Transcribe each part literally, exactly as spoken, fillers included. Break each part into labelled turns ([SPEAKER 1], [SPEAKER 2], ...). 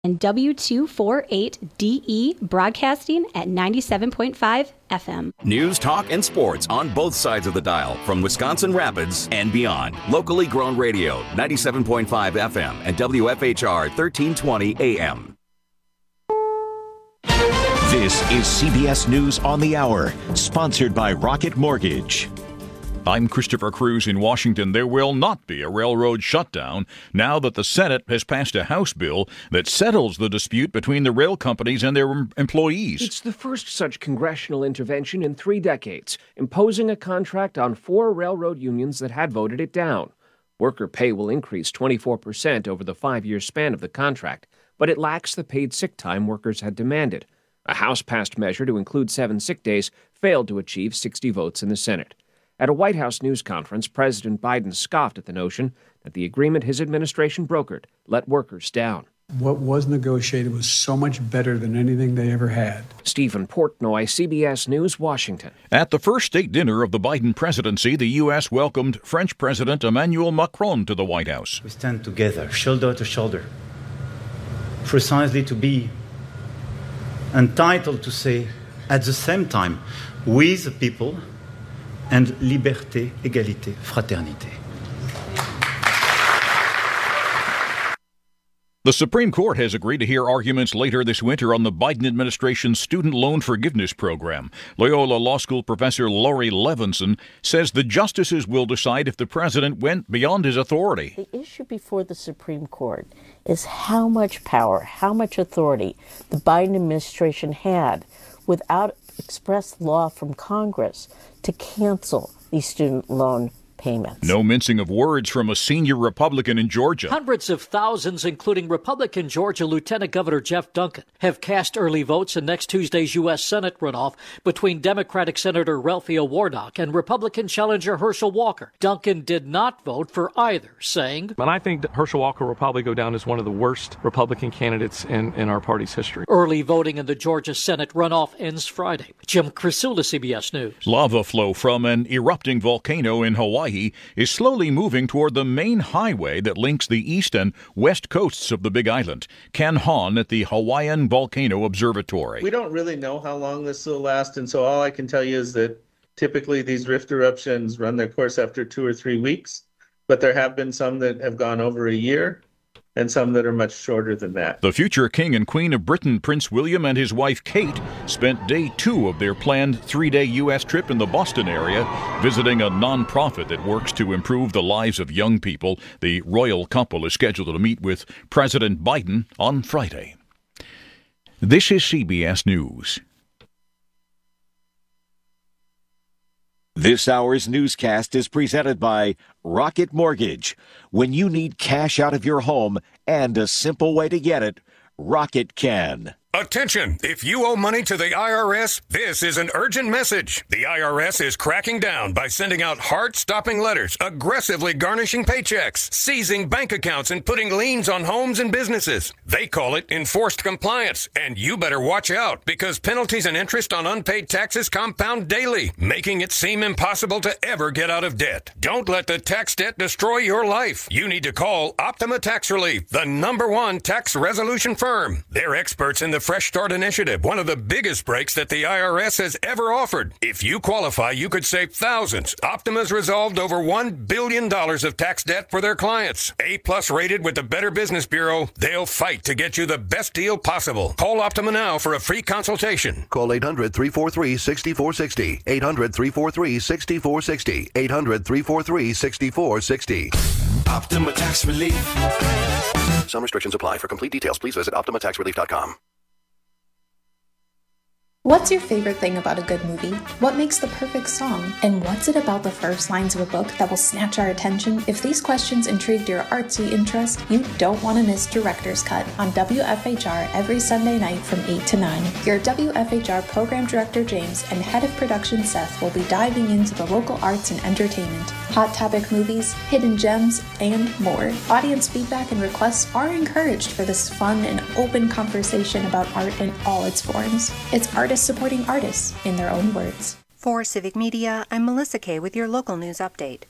[SPEAKER 1] and W two forty-eight D E broadcasting at ninety-seven point five F M.
[SPEAKER 2] News, talk, and sports on both sides of the dial from Wisconsin Rapids and beyond. Locally grown radio, ninety-seven point five F M and W F H R thirteen twenty A M.
[SPEAKER 3] This is C B S News on the Hour, sponsored by Rocket Mortgage.
[SPEAKER 4] I'm Christopher Cruz in Washington. There will not be a railroad shutdown now that the Senate has passed a House bill that settles the dispute between the rail companies and their employees.
[SPEAKER 5] It's the first such congressional intervention in three decades, imposing a contract on four railroad unions that had voted it down. Worker pay will increase twenty-four percent over the five-year span of the contract, but it lacks the paid sick time workers had demanded. A House-passed measure to include seven sick days failed to achieve sixty votes in the Senate. At a White House news conference, President Biden scoffed at the notion that the agreement his administration brokered let workers down.
[SPEAKER 6] What was negotiated was so much better than anything they ever had.
[SPEAKER 5] Stephen Portnoy, C B S News, Washington.
[SPEAKER 4] At the first state dinner of the Biden presidency, the U S welcomed French President Emmanuel Macron to the White House.
[SPEAKER 7] We stand together, shoulder to shoulder, precisely to be entitled to say, at the same time, we the people, and liberté, égalité, fraternité.
[SPEAKER 4] The Supreme Court has agreed to hear arguments later this winter on the Biden administration's student loan forgiveness program. Loyola Law School professor Laurie Levinson says the justices will decide if the president went beyond his authority.
[SPEAKER 8] The issue before the Supreme Court is how much power, how much authority the Biden administration had without express law from Congress to cancel these student loan payments.
[SPEAKER 4] No mincing of words from a senior Republican in Georgia.
[SPEAKER 9] Hundreds of thousands, including Republican Georgia Lieutenant Governor Jeff Duncan, have cast early votes in next Tuesday's U S Senate runoff between Democratic Senator Raphael Warnock and Republican challenger Herschel Walker. Duncan did not vote for either, saying,
[SPEAKER 10] And I think that Herschel Walker will probably go down as one of the worst Republican candidates in, in our party's history.
[SPEAKER 9] Early voting in the Georgia Senate runoff ends Friday. Jim Crisula, C B S News.
[SPEAKER 4] Lava flow from an erupting volcano in Hawaii is slowly moving toward the main highway that links the east and west coasts of the Big Island. Ken Hahn at the Hawaiian Volcano Observatory.
[SPEAKER 11] We don't really know how long this will last, and so all I can tell you is that typically these rift eruptions run their course after two or three weeks, but there have been some that have gone over a year and some that are much shorter than that.
[SPEAKER 4] The future King and Queen of Britain, Prince William, and his wife Kate spent day two of their planned three-day U S trip in the Boston area, visiting a nonprofit that works to improve the lives of young people. The royal couple is scheduled to meet with President Biden on Friday. This is C B S News.
[SPEAKER 3] This hour's newscast is presented by Rocket Mortgage. When you need cash out of your home and a simple way to get it, Rocket can.
[SPEAKER 12] Attention! If you owe money to the I R S, this is an urgent message. The I R S is cracking down by sending out heart-stopping letters, aggressively garnishing paychecks, seizing bank accounts, and putting liens on homes and businesses. They call it enforced compliance, and you better watch out because penalties and interest on unpaid taxes compound daily, making it seem impossible to ever get out of debt. Don't let the tax debt destroy your life. You need to call Optima Tax Relief, the number one tax resolution firm. They're experts in the Fresh Start Initiative, one of the biggest breaks that the I R S has ever offered. If you qualify, you could save thousands. Optima's resolved over one billion dollars of tax debt for their clients. A-plus rated with the Better Business Bureau, they'll fight to get you the best deal possible. Call Optima now for a free consultation.
[SPEAKER 13] Call eight hundred, three four three, six four six zero. eight hundred, three four three, six four six zero. eight hundred, three four three, six four six zero.
[SPEAKER 14] Optima Tax Relief.
[SPEAKER 13] Some restrictions apply. For complete details, please visit optima tax relief dot com.
[SPEAKER 15] What's your favorite thing about a good movie? What makes the perfect song? And what's it about the first lines of a book that will snatch our attention? If these questions intrigued your artsy interest, you don't want to miss Director's Cut on W F H R every Sunday night from eight to nine. Your W F H R Program Director James and Head of Production Seth will be diving into the local arts and entertainment, hot topic movies, hidden gems, and more. Audience feedback and requests are encouraged for this fun and open conversation about art in all its forms. It's artists supporting artists in their own words.
[SPEAKER 16] For Civic Media, I'm Melissa Kay with your local news update.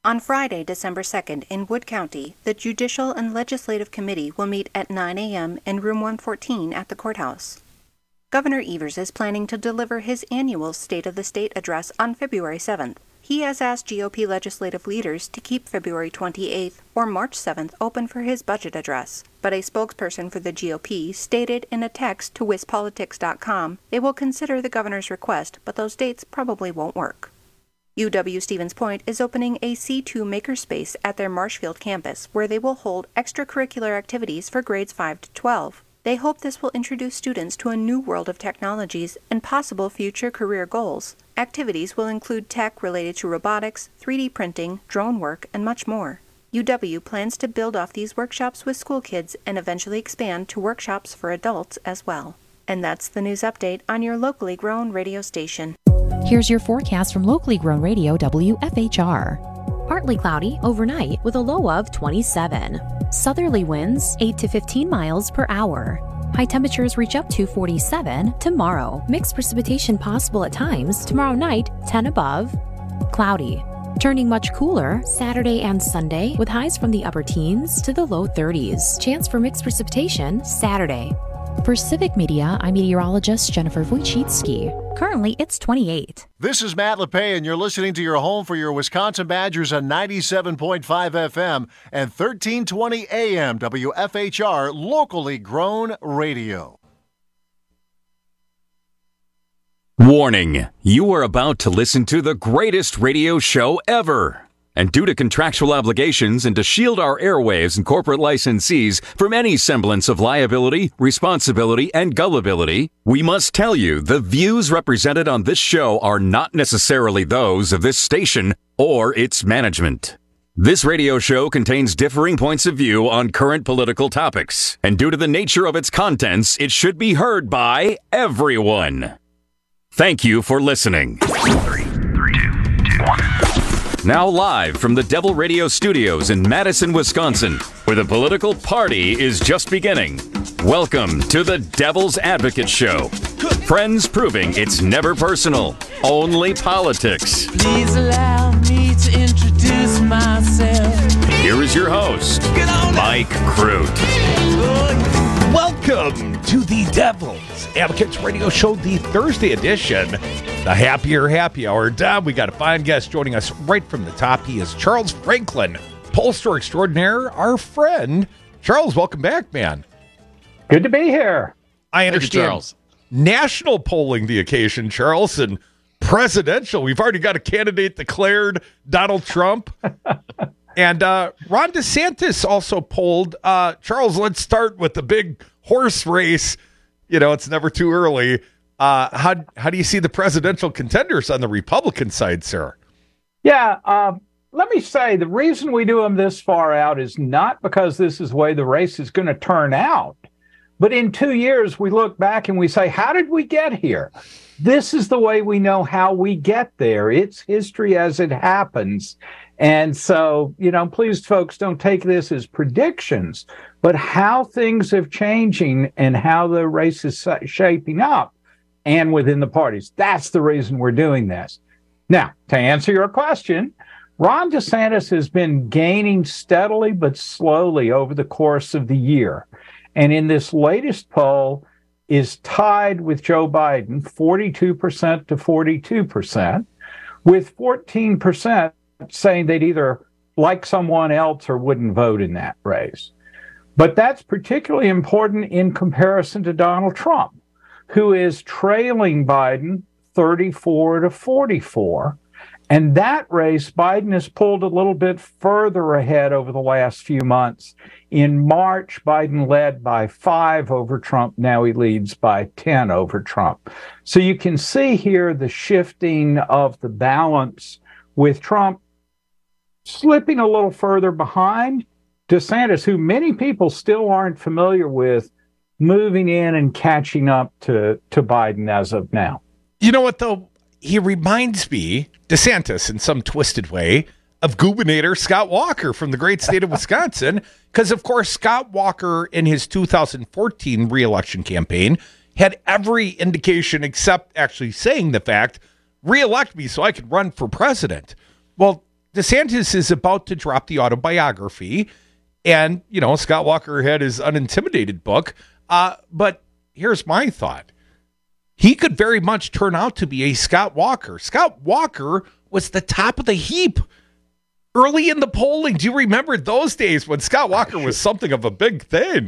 [SPEAKER 16] On Friday, December second, in Wood County, the Judicial and Legislative Committee will meet at nine a.m. in Room one fourteen at the courthouse. Governor Evers is planning to deliver his annual State of the State address on February seventh. He has asked G O P legislative leaders to keep February twenty-eighth or March seventh open for his budget address, but a spokesperson for the G O P stated in a text to wiz politics dot com they will consider the governor's request, but those dates probably won't work. U W Stevens Point is opening a C two makerspace at their Marshfield campus where they will hold extracurricular activities for grades five to twelve. They hope this will introduce students to a new world of technologies and possible future career goals. Activities will include tech related to robotics, three D printing, drone work, and much more. U W plans to build off these workshops with school kids and eventually expand to workshops for adults as well. And that's the news update on your locally grown radio station.
[SPEAKER 17] Here's your forecast from locally grown radio W F H R.
[SPEAKER 1] Partly cloudy overnight with a low of twenty-seven. Southerly winds eight to fifteen miles per hour. High temperatures reach up to forty-seven tomorrow. Mixed precipitation possible at times. Tomorrow night, ten above. Cloudy. Turning much cooler Saturday and Sunday with highs from the upper teens to the low thirties. Chance for mixed precipitation Saturday.
[SPEAKER 17] For Civic Media, I'm meteorologist Jennifer Wojcicki.
[SPEAKER 1] Currently, it's twenty-eight.
[SPEAKER 18] This is Matt LePay, and you're listening to your home for your Wisconsin Badgers on ninety-seven point five F M and thirteen twenty A M W F H R, locally grown radio.
[SPEAKER 2] Warning, you are about to listen to the greatest radio show ever. And due to contractual obligations and to shield our airwaves and corporate licensees from any semblance of liability, responsibility, and gullibility, we must tell you the views represented on this show are not necessarily those of this station or its management. This radio show contains differing points of view on current political topics, and due to the nature of its contents, it should be heard by everyone. Thank you for listening. Three, three, two, two, one. Now live from the Devil Radio Studios in Madison, Wisconsin, where the political party is just beginning. Welcome to the Devil's Advocate Show. Friends proving it's never personal, only politics.
[SPEAKER 19] Please allow me to introduce myself.
[SPEAKER 2] Here is your host, Mike Crute.
[SPEAKER 20] Welcome to the Devil's Advocates Radio Show, the Thursday edition, the Happier Happy Hour. Dom, we got a fine guest joining us right from the top. He is Charles Franklin, pollster extraordinaire, our friend. Charles, welcome back, man.
[SPEAKER 21] Good to be here.
[SPEAKER 20] I understand.
[SPEAKER 21] You, Charles.
[SPEAKER 20] National polling the occasion, Charles, and presidential. We've already got a candidate declared, Donald Trump. And uh, Ron DeSantis also polled. Uh, Charles, let's start with the big horse race. You know, it's never too early. Uh, how how do you see the presidential contenders on the Republican side, sir?
[SPEAKER 21] Yeah, uh, let me say the reason we do them this far out is not because this is the way the race is going to turn out. But in two years, we look back and we say, how did we get here? This is the way we know how we get there. It's history as it happens. And so, you know, please, folks, don't take this as predictions, but how things are changing and how the race is shaping up and within the parties. That's the reason we're doing this. Now, to answer your question, Ron DeSantis has been gaining steadily but slowly over the course of the year. And in this latest poll is tied with Joe Biden, forty-two percent to forty-two percent, with fourteen percent saying they'd either like someone else or wouldn't vote in that race. But that's particularly important in comparison to Donald Trump, who is trailing Biden thirty-four to forty-four. And that race, Biden has pulled a little bit further ahead over the last few months. In March, Biden led by five over Trump. Now he leads by ten over Trump. So you can see here the shifting of the balance with Trump slipping a little further behind DeSantis, who many people still aren't familiar with, moving in and catching up to, to Biden as of now.
[SPEAKER 20] You know what, though? He reminds me, DeSantis, in some twisted way, of Gubernator Scott Walker from the great state of Wisconsin, because, of course, Scott Walker in his two thousand fourteen re-election campaign had every indication, except actually saying the fact, re-elect me so I could run for president. Well, DeSantis is about to drop the autobiography, and, you know, Scott Walker had his Unintimidated book. Uh, but here's my thought. He could very much turn out to be a Scott Walker. Scott Walker was the top of the heap early in the polling. Do you remember those days when Scott Walker was something of a big thing?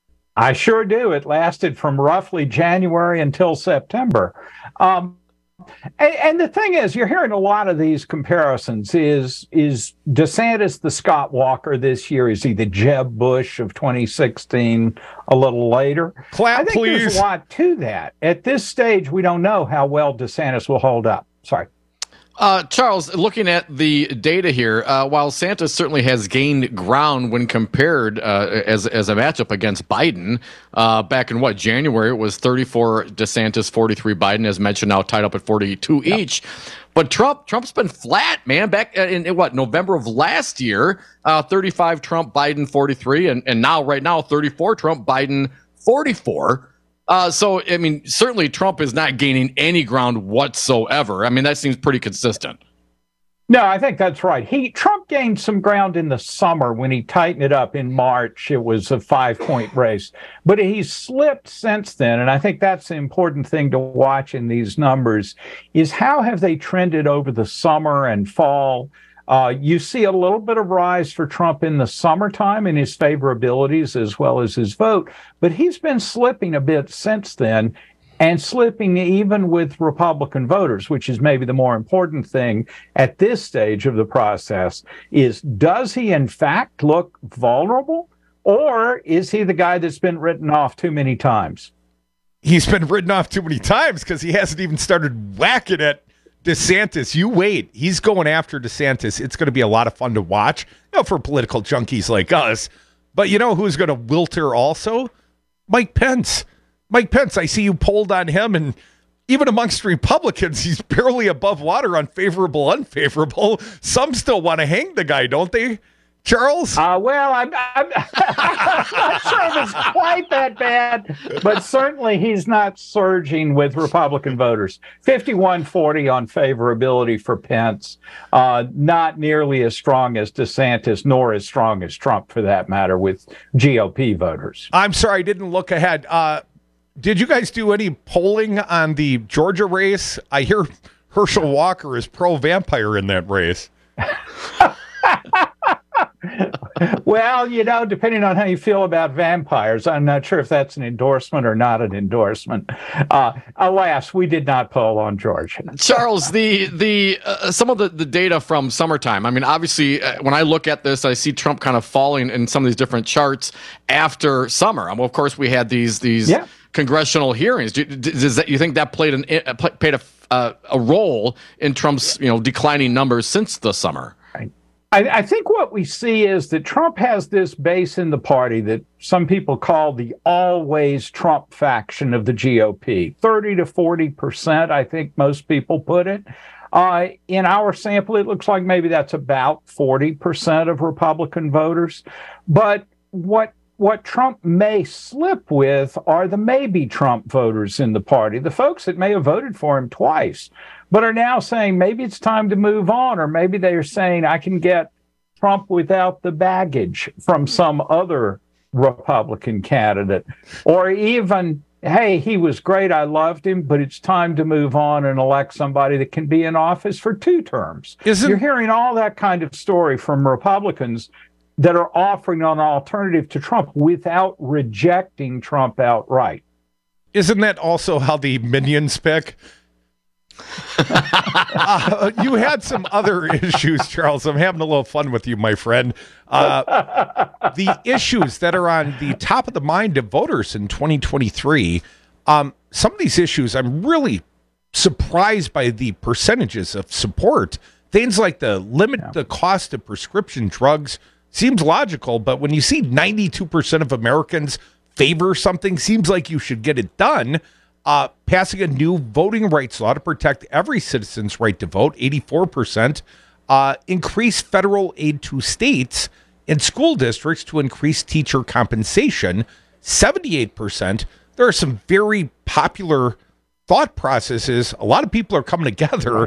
[SPEAKER 21] I sure do. It lasted from roughly January until September. Um, and, and the thing is, you're hearing a lot of these comparisons. Is is DeSantis the Scott Walker this year? Is he the Jeb Bush of twenty sixteen a little later?
[SPEAKER 20] Clap,
[SPEAKER 21] I think
[SPEAKER 20] please.
[SPEAKER 21] There's a lot to that. At this stage, we don't know how well DeSantis will hold up. Sorry.
[SPEAKER 6] Uh, Charles, looking at the data here, uh, while Santos certainly has gained ground when compared uh, as as a matchup against Biden, uh, back in what, January, it was thirty-four DeSantis, forty-three Biden, as mentioned, now tied up at forty-two yep. each. But Trump, Trump's been flat, man. Back in, in what, November of last year, uh, thirty-five Trump, Biden, forty-three, and, and now, right now, thirty-four Trump, Biden, forty-four. Uh, so, I mean, certainly Trump is not gaining any ground whatsoever. I mean, that seems pretty consistent.
[SPEAKER 21] No, I think that's right. He Trump gained some ground in the summer when he tightened it up in March. It was a five-point race. But he's slipped since then, and I think that's the important thing to watch in these numbers, is how have they trended over the summer and fall? Uh, you see a little bit of rise for Trump in the summertime in his favorabilities as well as his vote, but he's been slipping a bit since then, and slipping even with Republican voters, which is maybe the more important thing at this stage of the process, is does he in fact look vulnerable, or is he the guy that's been written off too many times?
[SPEAKER 20] He's been written off too many times because he hasn't even started whacking at DeSantis. You wait. He's going after DeSantis. It's going to be a lot of fun to watch, you know, for political junkies like us. But you know who's going to wilter also? Mike Pence. Mike Pence, I see you polled on him, and even amongst Republicans, he's barely above water on favorable, unfavorable. Some still want to hang the guy, don't they, Charles?
[SPEAKER 21] Uh, well, I'm, I'm, I'm not sure if it's quite that bad, but certainly he's not surging with Republican voters. fifty-one forty on favorability for Pence. Uh, not nearly as strong as DeSantis, nor as strong as Trump, for that matter, with G O P voters.
[SPEAKER 20] I'm sorry, I didn't look ahead. Uh, did you guys do any polling on the Georgia race? I hear Herschel Walker is pro-vampire in that race.
[SPEAKER 21] Well, you know, depending on how you feel about vampires, I'm not sure if that's an endorsement or not an endorsement. Uh, alas, we did not poll on Georgia.
[SPEAKER 6] Charles, the the uh, some of the, the data from summertime. I mean, obviously, uh, when I look at this, I see Trump kind of falling in some of these different charts after summer. I mean, of course, we had these these yeah. congressional hearings. Do, does that you think that played an uh, played a uh, a role in Trump's you know declining numbers since the summer?
[SPEAKER 21] I, I think what we see is that Trump has this base in the party that some people call the always Trump faction of the G O P. thirty to forty percent, I think most people put it. Uh, in our sample, it looks like maybe that's about forty percent of Republican voters. But what what Trump may slip with are the maybe Trump voters in the party, the folks that may have voted for him twice, but are now saying maybe it's time to move on, or maybe they are saying I can get Trump without the baggage from some other Republican candidate, or even, hey, he was great, I loved him, but it's time to move on and elect somebody that can be in office for two terms. Isn't- You're hearing all that kind of story from Republicans that are offering an alternative to Trump without rejecting Trump outright.
[SPEAKER 20] Isn't that also how the minions pick? uh, you had some other issues, Charles. I'm having a little fun with you, my friend. Uh, the issues that are on the top of the mind of voters in twenty twenty-three, um, some of these issues, I'm really surprised by the percentages of support. Things like the limit yeah. the cost of prescription drugs seems logical, but when you see ninety-two percent of Americans favor something, seems like you should get it done. Uh, passing a new voting rights law to protect every citizen's right to vote, eighty-four percent. Uh, increase federal aid to states and school districts to increase teacher compensation, seventy-eight percent. There are some very popular thought processes. A lot of people are coming together.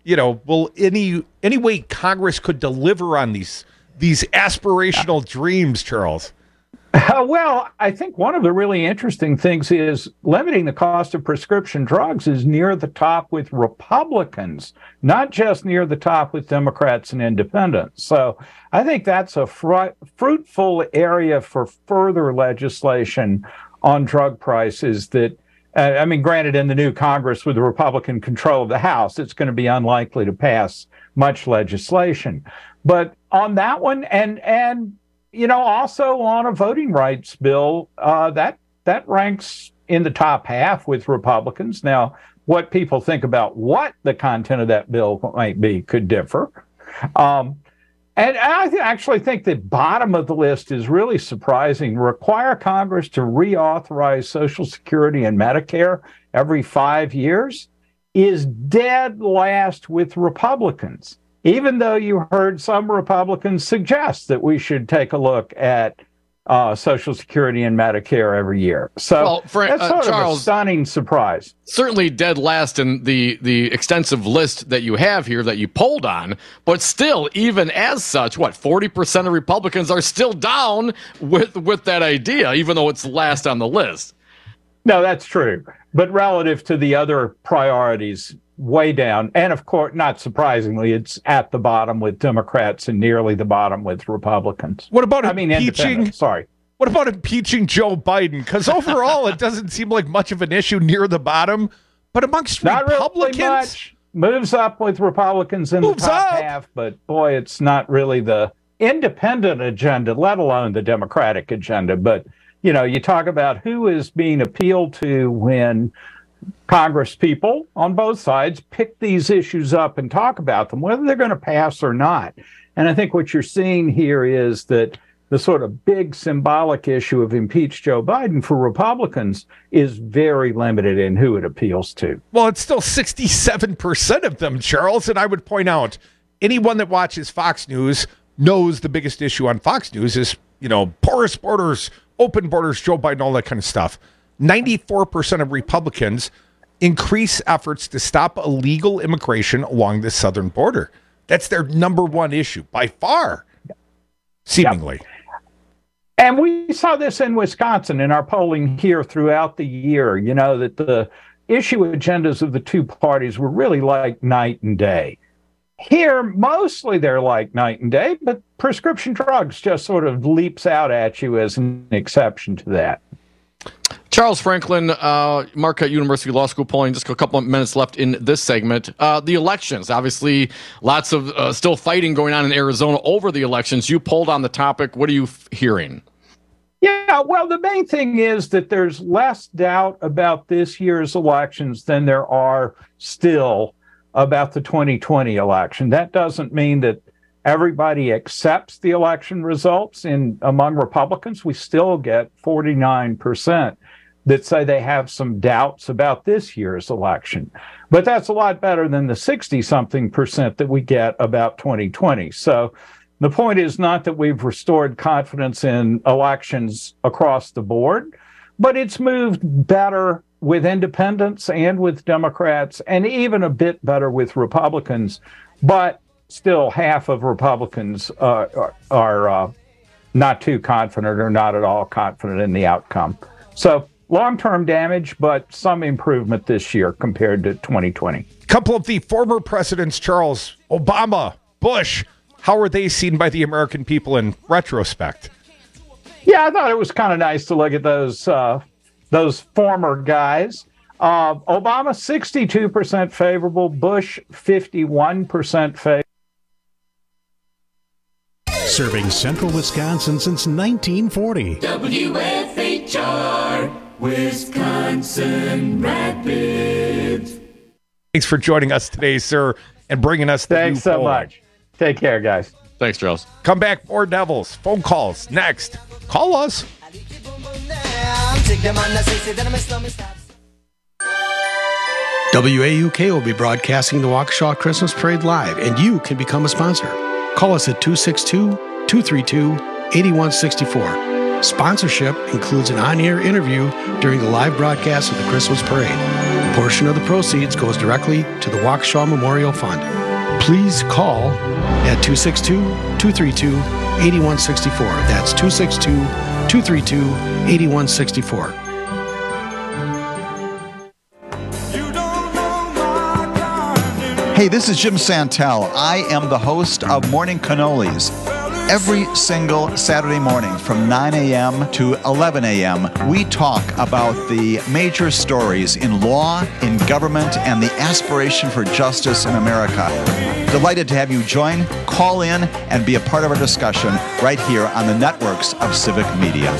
[SPEAKER 20] you know, will any any way Congress could deliver on these these aspirational dreams, Charles?
[SPEAKER 21] Uh, well, I think one of the really interesting things is limiting the cost of prescription drugs is near the top with Republicans, not just near the top with Democrats and independents. So I think that's a fr- fruitful area for further legislation on drug prices that, uh, I mean, granted, in the new Congress with the Republican control of the House, it's going to be unlikely to pass much legislation. But on that one, and and you know, also on a voting rights bill, uh, that that ranks in the top half with Republicans. Now, what people think about what the content of that bill might be could differ. Um, and I th- actually think the bottom of the list is really surprising. Require Congress to reauthorize Social Security and Medicare every five years is dead last with Republicans, even though you heard some Republicans suggest that we should take a look at uh, Social Security and Medicare every year. So
[SPEAKER 6] well, Frank,
[SPEAKER 21] that's sort
[SPEAKER 6] uh, Charles,
[SPEAKER 21] of a stunning surprise.
[SPEAKER 6] Certainly dead last in the, the extensive list that you have here that you polled on, but still, even as such, what, forty percent of Republicans are still down with, with that idea, even though it's last on the list.
[SPEAKER 21] No, that's true. But relative to the other priorities, way down. And of course, not surprisingly, it's at the bottom with Democrats and nearly the bottom with Republicans.
[SPEAKER 20] What about
[SPEAKER 21] I mean,
[SPEAKER 20] impeaching?
[SPEAKER 21] Sorry.
[SPEAKER 20] What about impeaching Joe Biden? Because overall, it doesn't seem like much of an issue near the bottom, but amongst
[SPEAKER 21] not
[SPEAKER 20] Republicans,
[SPEAKER 21] really much. Moves up with Republicans in the top
[SPEAKER 20] up.
[SPEAKER 21] half, but boy, it's not really the independent agenda, let alone the Democratic agenda. But you know, you talk about who is being appealed to when Congress people on both sides pick these issues up and talk about them, whether they're going to pass or not. And I think what you're seeing here is that the sort of big symbolic issue of impeach Joe Biden for Republicans is very limited in who it appeals to.
[SPEAKER 20] Well, it's still sixty-seven percent of them, Charles. And I would point out, anyone that watches Fox News knows the biggest issue on Fox News is, you know, porous borders, open borders, Joe Biden, all that kind of stuff. ninety-four percent of Republicans increase efforts to stop illegal immigration along the southern border. That's their number one issue by far, seemingly.
[SPEAKER 21] Yep. And we saw this in Wisconsin in our polling here throughout the year, you know, that the issue agendas of the two parties were really like night and day. Here, mostly they're like night and day, but prescription drugs just sort of leaps out at you as an exception to that.
[SPEAKER 6] Charles Franklin, uh, Marquette University Law School polling, just a couple of minutes left in this segment. Uh, the elections, obviously, lots of uh, still fighting going on in Arizona over the elections. You polled on the topic. What are you f- hearing?
[SPEAKER 21] Yeah, well, the main thing is that there's less doubt about this year's elections than there are still about the twenty twenty election. That doesn't mean that everybody accepts the election results. In among Republicans, we still get forty-nine percent that say they have some doubts about this year's election. But that's a lot better than the sixty-something percent that we get about twenty twenty. So the point is not that we've restored confidence in elections across the board, but it's moved better with independents and with Democrats, and even a bit better with Republicans. But still, half of Republicans uh, are, are uh, not too confident or not at all confident in the outcome. So long-term damage, but some improvement this year compared to twenty twenty.
[SPEAKER 20] A couple of the former presidents, Charles, Obama, Bush, how are they seen by the American people in retrospect?
[SPEAKER 21] Yeah, I thought it was kind of nice to look at those uh, those former guys. Uh, Obama, sixty-two percent favorable. Bush, fifty-one percent favorable.
[SPEAKER 5] Serving central Wisconsin since nineteen forty.
[SPEAKER 14] W F H R, Wisconsin Rapids.
[SPEAKER 20] Thanks for joining us today, sir, and bringing us the
[SPEAKER 21] Thanks
[SPEAKER 20] new
[SPEAKER 21] so
[SPEAKER 20] poll.
[SPEAKER 21] much. Take care, guys.
[SPEAKER 6] Thanks, Charles.
[SPEAKER 20] Come back, more Devils. Phone calls next. Call us.
[SPEAKER 5] W A U K will be broadcasting the Waukesha Christmas Parade live, and you can become a sponsor. Call us at two six two, two three two, eight one six four. Sponsorship includes an on-air interview during the live broadcast of the Christmas parade. A portion of the proceeds goes directly to the Waukesha Memorial Fund. Please call at two six two, two three two, eight one six four. That's two six two, two three two, eight one six four.
[SPEAKER 7] Hey, this is Jim Santel. I am the host of Morning Cannolis. Every single Saturday morning from nine a.m. to eleven a.m., we talk about the major stories in law, in government, and the aspiration for justice in America. Delighted to have you join, call in, and be a part of our discussion right here on the networks of Civic Media.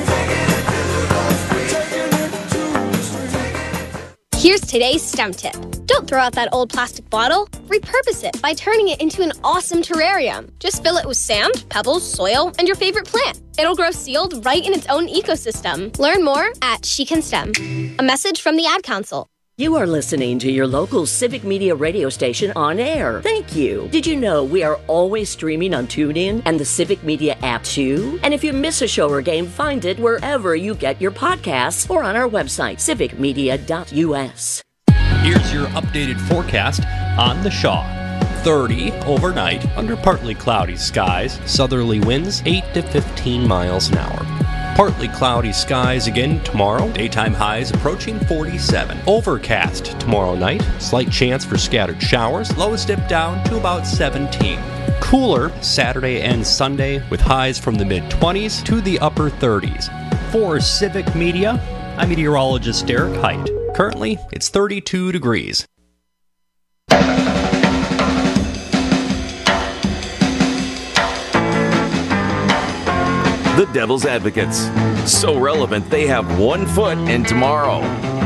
[SPEAKER 22] Here's today's STEM tip. Don't throw out that old plastic bottle. Repurpose it by turning it into an awesome terrarium. Just fill it with sand, pebbles, soil, and your favorite plant. It'll grow sealed right in its own ecosystem. Learn more at She Can STEM. A message from the Ad Council.
[SPEAKER 23] You are listening to your local Civic Media radio station on air. Thank you. Did you know we are always streaming on TuneIn and the Civic Media app too? And if you miss a show or game, find it wherever you get your podcasts or on our website, civic media dot u s.
[SPEAKER 24] Here's your updated forecast on the Shaw. thirty overnight under partly cloudy skies, southerly winds eight to fifteen miles an hour. Partly cloudy skies again tomorrow, daytime highs approaching forty-seven. Overcast tomorrow night, slight chance for scattered showers, lows dip down to about seventeen. Cooler Saturday and Sunday with highs from the mid-twenties to the upper thirties. For Civic Media, I'm meteorologist Derek Height. Currently, it's thirty-two degrees.
[SPEAKER 2] The Devil's Advocates. So relevant, they have one foot in tomorrow.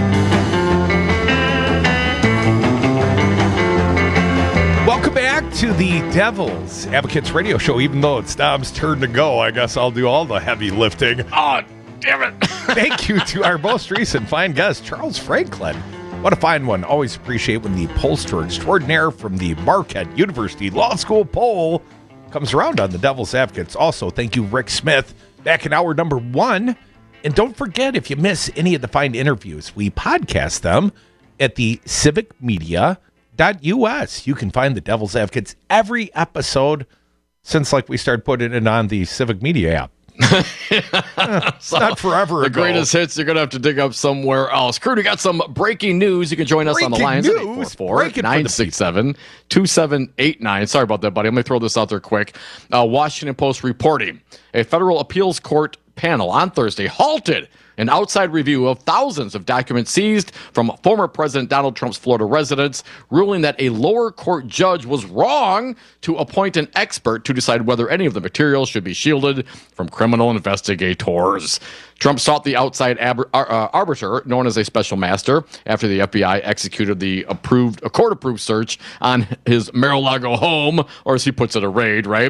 [SPEAKER 20] Welcome back to the Devil's Advocates radio show. Even though it's Dom's turn to go, I guess I'll do all the heavy lifting. Oh, damn it. Thank you to our most recent fine guest, Charles Franklin. What a fine one. Always appreciate when the pollster extraordinaire from the Marquette University Law School poll comes around on the Devil's Advocates. Also, thank you, Rick Smith, back in hour number one. And don't forget, if you miss any of the fine interviews, we podcast them at the civic media dot u s. You can find the Devil's Advocates every episode since, like, we started putting it on the Civic Media app. It's so, not forever
[SPEAKER 6] the
[SPEAKER 20] ago.
[SPEAKER 6] Greatest hits you're gonna have to dig up somewhere else. Crew, we got some breaking news. You can join us breaking on the lines news. At eight four four, nine six seven, two seven eight nine. Sorry about that, buddy. I'm gonna throw this out there quick. uh, Washington Post reporting a federal appeals court panel on Thursday halted an outside review of thousands of documents seized from former President Donald Trump's Florida residence, ruling that a lower court judge was wrong to appoint an expert to decide whether any of the materials should be shielded from criminal investigators. Trump sought the outside ab- uh, arbiter, known as a special master, after the F B I executed the approved, a court-approved search on his Mar-a-Lago home, or as he puts it, a raid, right?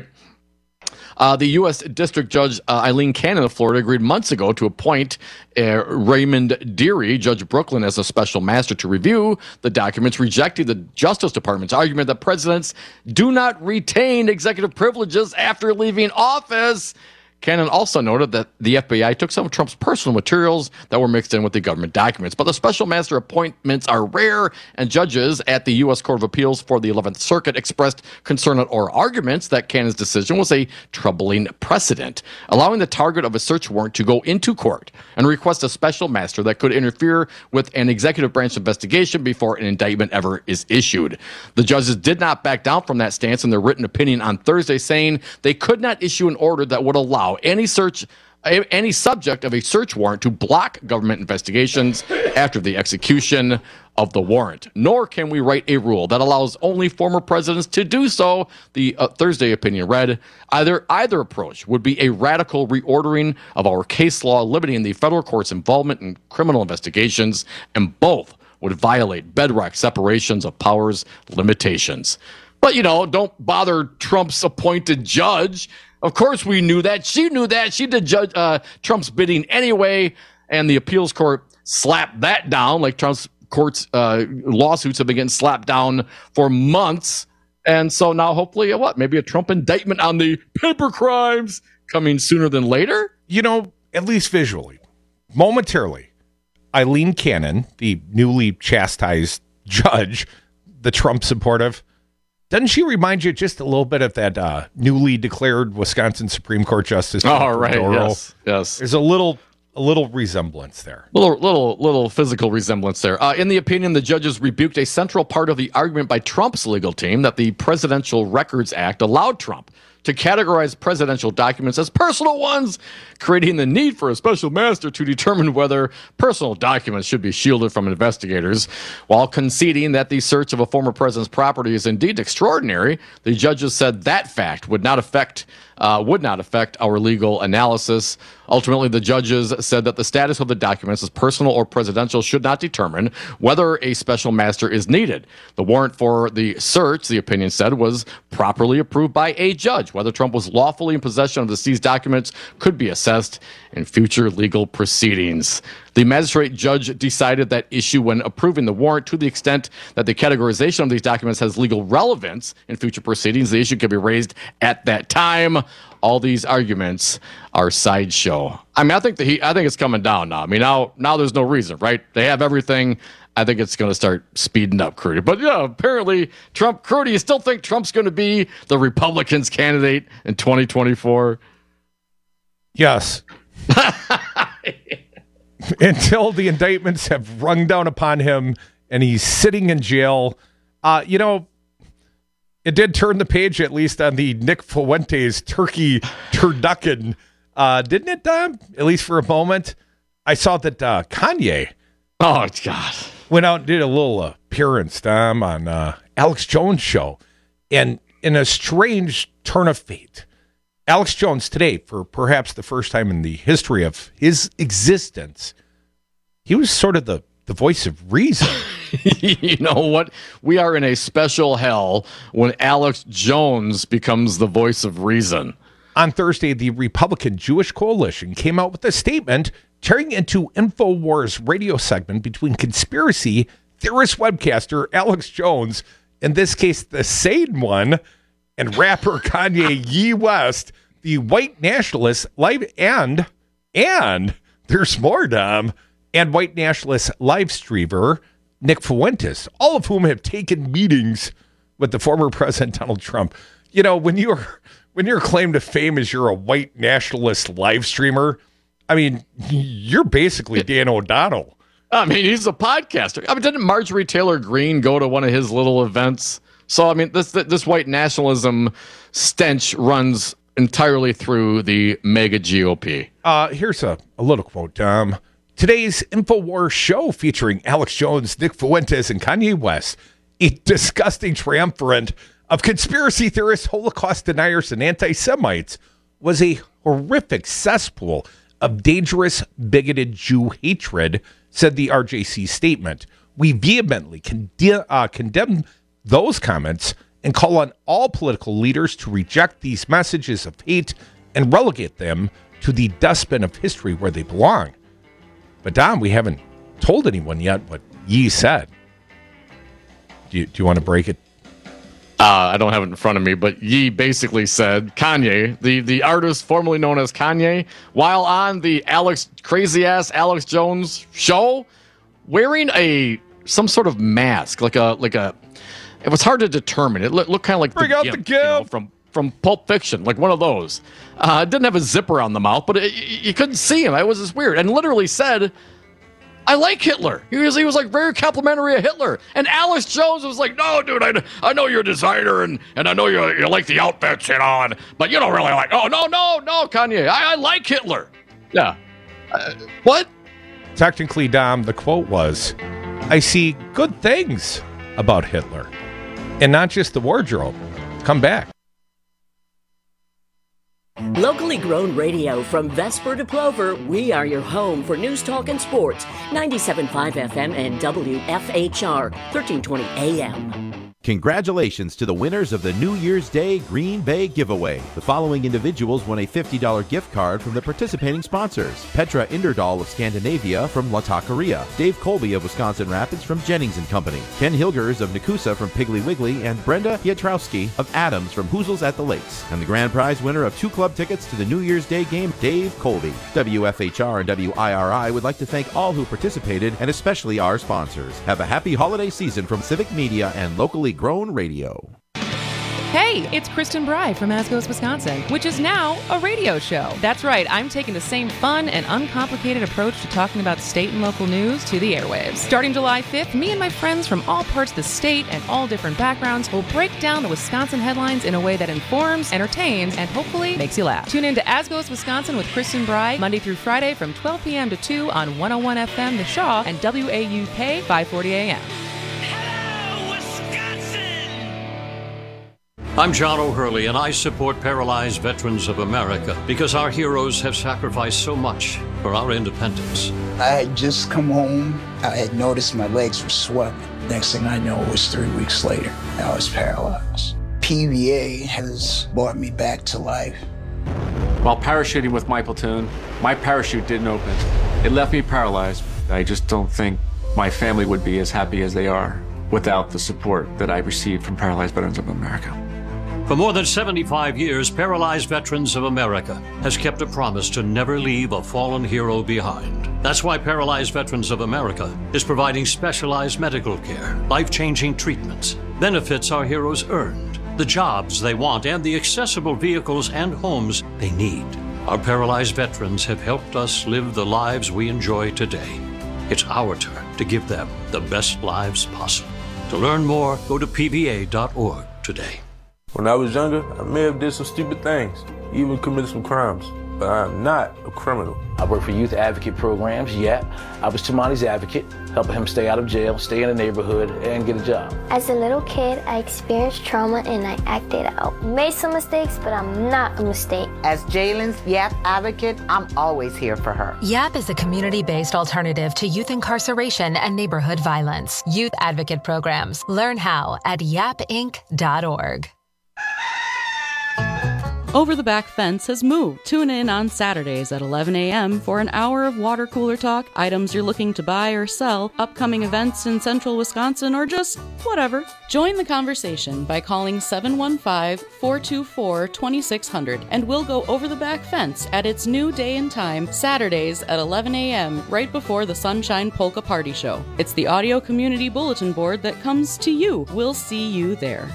[SPEAKER 6] Uh, the U S District Judge uh, Eileen Cannon of Florida agreed months ago to appoint uh, Raymond Deary, Judge Brooklyn, as a special master to review the documents, rejecting the Justice Department's argument that presidents do not retain executive privileges after leaving office. Cannon also noted that the F B I took some of Trump's personal materials that were mixed in with the government documents. But the special master appointments are rare, and judges at the U S Court of Appeals for the eleventh Circuit expressed concern at oral arguments that Cannon's decision was a troubling precedent, allowing the target of a search warrant to go into court and request a special master that could interfere with an executive branch investigation before an indictment ever is issued. The judges did not back down from that stance in their written opinion on Thursday, saying they could not issue an order that would allow any search, any subject of a search warrant to block government investigations after the execution of the warrant. Nor can we write a rule that allows only former presidents to do so. The uh, Thursday opinion read, either either approach would be a radical reordering of our case law, limiting the federal court's involvement in criminal investigations, and both would violate bedrock separations of powers limitations. But, you know, don't bother Trump's appointed judge. Of course we knew that. She knew that. She did judge uh, Trump's bidding anyway, and the appeals court slapped that down, like Trump's court's uh, lawsuits have been getting slapped down for months. And so now hopefully, what, maybe a Trump indictment on the paper crimes coming sooner than later?
[SPEAKER 20] You know, at least visually, momentarily, Eileen Cannon, the newly chastised judge, the Trump supportive, doesn't she remind you just a little bit of that uh, newly declared Wisconsin Supreme Court Justice?
[SPEAKER 6] Oh, right. Yes. Yes.
[SPEAKER 20] There's a little, a little resemblance there.
[SPEAKER 6] Little, little, little physical resemblance there. Uh, in the opinion, the judges rebuked a central part of the argument by Trump's legal team that the Presidential Records Act allowed Trump to categorize presidential documents as personal ones, creating the need for a special master to determine whether personal documents should be shielded from investigators. While conceding that the search of a former president's property is indeed extraordinary, the judges said that fact would not affect uh, would not affect our legal analysis. Ultimately, the judges said that the status of the documents as personal or presidential should not determine whether a special master is needed. The warrant for the search, the opinion said, was properly approved by a judge. Whether Trump was lawfully in possession of the seized documents could be assessed in future legal proceedings. The magistrate judge decided that issue when approving the warrant to the extent that the categorization of these documents has legal relevance in future proceedings. The issue can be raised at that time. All these arguments are sideshow. I mean, I think that he, I think it's coming down now. I mean, now, now there's no reason, right? They have everything. I think it's going to start speeding up, Crudy. But yeah, apparently Trump, Crudy, you still think Trump's going to be the Republicans' candidate in twenty twenty-four?
[SPEAKER 20] Yes. Until the indictments have rung down upon him and he's sitting in jail. Uh, you know, it did turn the page, at least on the Nick Fuentes turkey turducken, uh, didn't it, Dom? At least for a moment. I saw that uh, Kanye.
[SPEAKER 6] Oh, God.
[SPEAKER 20] Went out and did a little appearance, Dom, on uh, Alex Jones' show. And in a strange turn of fate, Alex Jones today, for perhaps the first time in the history of his existence, he was sort of the, the voice of reason.
[SPEAKER 6] You know what? We are in a special hell when Alex Jones becomes the voice of reason.
[SPEAKER 20] On Thursday, the Republican Jewish Coalition came out with a statement tearing into InfoWars radio segment between conspiracy theorist webcaster Alex Jones, in this case the sane one, and rapper Kanye Ye West, the white nationalist live and and there's more, Dom, and white nationalist live streamer Nick Fuentes, all of whom have taken meetings with the former President Donald Trump. You know, when you're when your claim to fame is you're a white nationalist live streamer, I mean, you're basically Dan O'Donnell.
[SPEAKER 6] I mean, he's a podcaster. I mean, didn't Marjorie Taylor Greene go to one of his little events? So, I mean, this this white nationalism stench runs entirely through the mega G O P.
[SPEAKER 20] Uh, here's a, a little quote. Um, Today's InfoWars show featuring Alex Jones, Nick Fuentes, and Kanye West, a disgusting triumvirate of conspiracy theorists, Holocaust deniers, and anti-Semites, was a horrific cesspool of dangerous, bigoted Jew hatred, said the R J C statement. We vehemently conde- uh, condemn those comments and call on all political leaders to reject these messages of hate and relegate them to the dustbin of history where they belong. But, Don, we haven't told anyone yet what Ye said. Do you, do you want to break it?
[SPEAKER 6] Uh, I don't have it in front of me, but Ye basically said, Kanye, the, the artist formerly known as Kanye, while on the Alex crazy-ass Alex Jones show, wearing a some sort of mask, like a like a. It was hard to determine. It looked, looked kind of like
[SPEAKER 20] Bring
[SPEAKER 6] the
[SPEAKER 20] out
[SPEAKER 6] Gimp,
[SPEAKER 20] the Gimp.
[SPEAKER 6] You know, from from Pulp Fiction, like one of those. Uh, it didn't have a zipper on the mouth, but it, you couldn't see him. It was just weird, and literally said, I like Hitler. He was, he was like very complimentary of Hitler. And Alex Jones was like, no, dude, I, I know you're a designer and, and I know you you like the outfits, you know, and, but you don't really like, oh, no, no, no, Kanye, I, I like Hitler. Yeah. Uh, what?
[SPEAKER 20] Technically, Dom, the quote was, I see good things about Hitler and not just the wardrobe. Come back.
[SPEAKER 23] Locally grown radio from Vesper to Plover, we are your home for news, talk, and sports. ninety-seven point five F M and W F H R, thirteen twenty A M.
[SPEAKER 8] Congratulations to the winners of the New Year's Day Green Bay giveaway. The following individuals won a fifty dollars gift card from the participating sponsors. Petra Inderdahl of Scandinavia from La Taqueria, Dave Colby of Wisconsin Rapids from Jennings and Company, Ken Hilgers of Nakusa from Piggly Wiggly, and Brenda Pietrowski of Adams from Hoozles at the Lakes. And the grand prize winner of two club tickets to the New Year's Day game, Dave Colby. W F H R and W I R I would like to thank all who participated and especially our sponsors. Have a happy holiday season from Civic Media and locally grown radio.
[SPEAKER 9] Hey, it's Kristen Bry from Asgos, Wisconsin, which is now a radio show. That's right, I'm taking the same fun and uncomplicated approach to talking about state and local news to the airwaves. Starting July fifth, me and my friends from all parts of the state and all different backgrounds will break down the Wisconsin headlines in a way that informs, entertains, and hopefully makes you laugh. Tune in to Asgos, Wisconsin with Kristen Bry, Monday through Friday from twelve p.m. to two on one oh one F M The Shaw and W A U K five forty A M.
[SPEAKER 10] I'm John O'Hurley, and I support Paralyzed Veterans of America because our heroes have sacrificed so much for our independence.
[SPEAKER 11] I had just come home. I had noticed my legs were swelling. Next thing I know, it was three weeks later. I was paralyzed. P V A has brought me back to life.
[SPEAKER 25] While parachuting with my platoon, my parachute didn't open. It left me paralyzed. I just don't think my family would be as happy as they are without the support that I received from Paralyzed Veterans of America.
[SPEAKER 10] For more than seventy-five years, Paralyzed Veterans of America has kept a promise to never leave a fallen hero behind. That's why Paralyzed Veterans of America is providing specialized medical care, life-changing treatments, benefits our heroes earned, the jobs they want, and the accessible vehicles and homes they need. Our paralyzed veterans have helped us live the lives we enjoy today. It's our turn to give them the best lives possible. To learn more, go to P V A dot org today.
[SPEAKER 26] When I was younger, I may have did some stupid things, even committed some crimes, but I'm not a criminal.
[SPEAKER 27] I work for youth advocate programs, yeah. I was Tamani's advocate, helping him stay out of jail, stay in the neighborhood, and get a job.
[SPEAKER 28] As a little kid, I experienced trauma and I acted out. Made some mistakes, but I'm not a mistake.
[SPEAKER 29] As Jalen's YAP advocate, I'm always here for her.
[SPEAKER 30] YAP is a community-based alternative to youth incarceration and neighborhood violence. Youth advocate programs. Learn how at yap inc dot org.
[SPEAKER 31] Over the Back Fence has moved. Tune in on Saturdays at eleven a.m. for an hour of water cooler talk, items you're looking to buy or sell, upcoming events in central Wisconsin, or just whatever. Join the conversation by calling seven one five, four two four, two six zero zero and we'll go over the back fence at its new day and time, Saturdays at eleven a.m. right before the Sunshine Polka Party Show. It's the audio community bulletin board that comes to you. We'll see you there.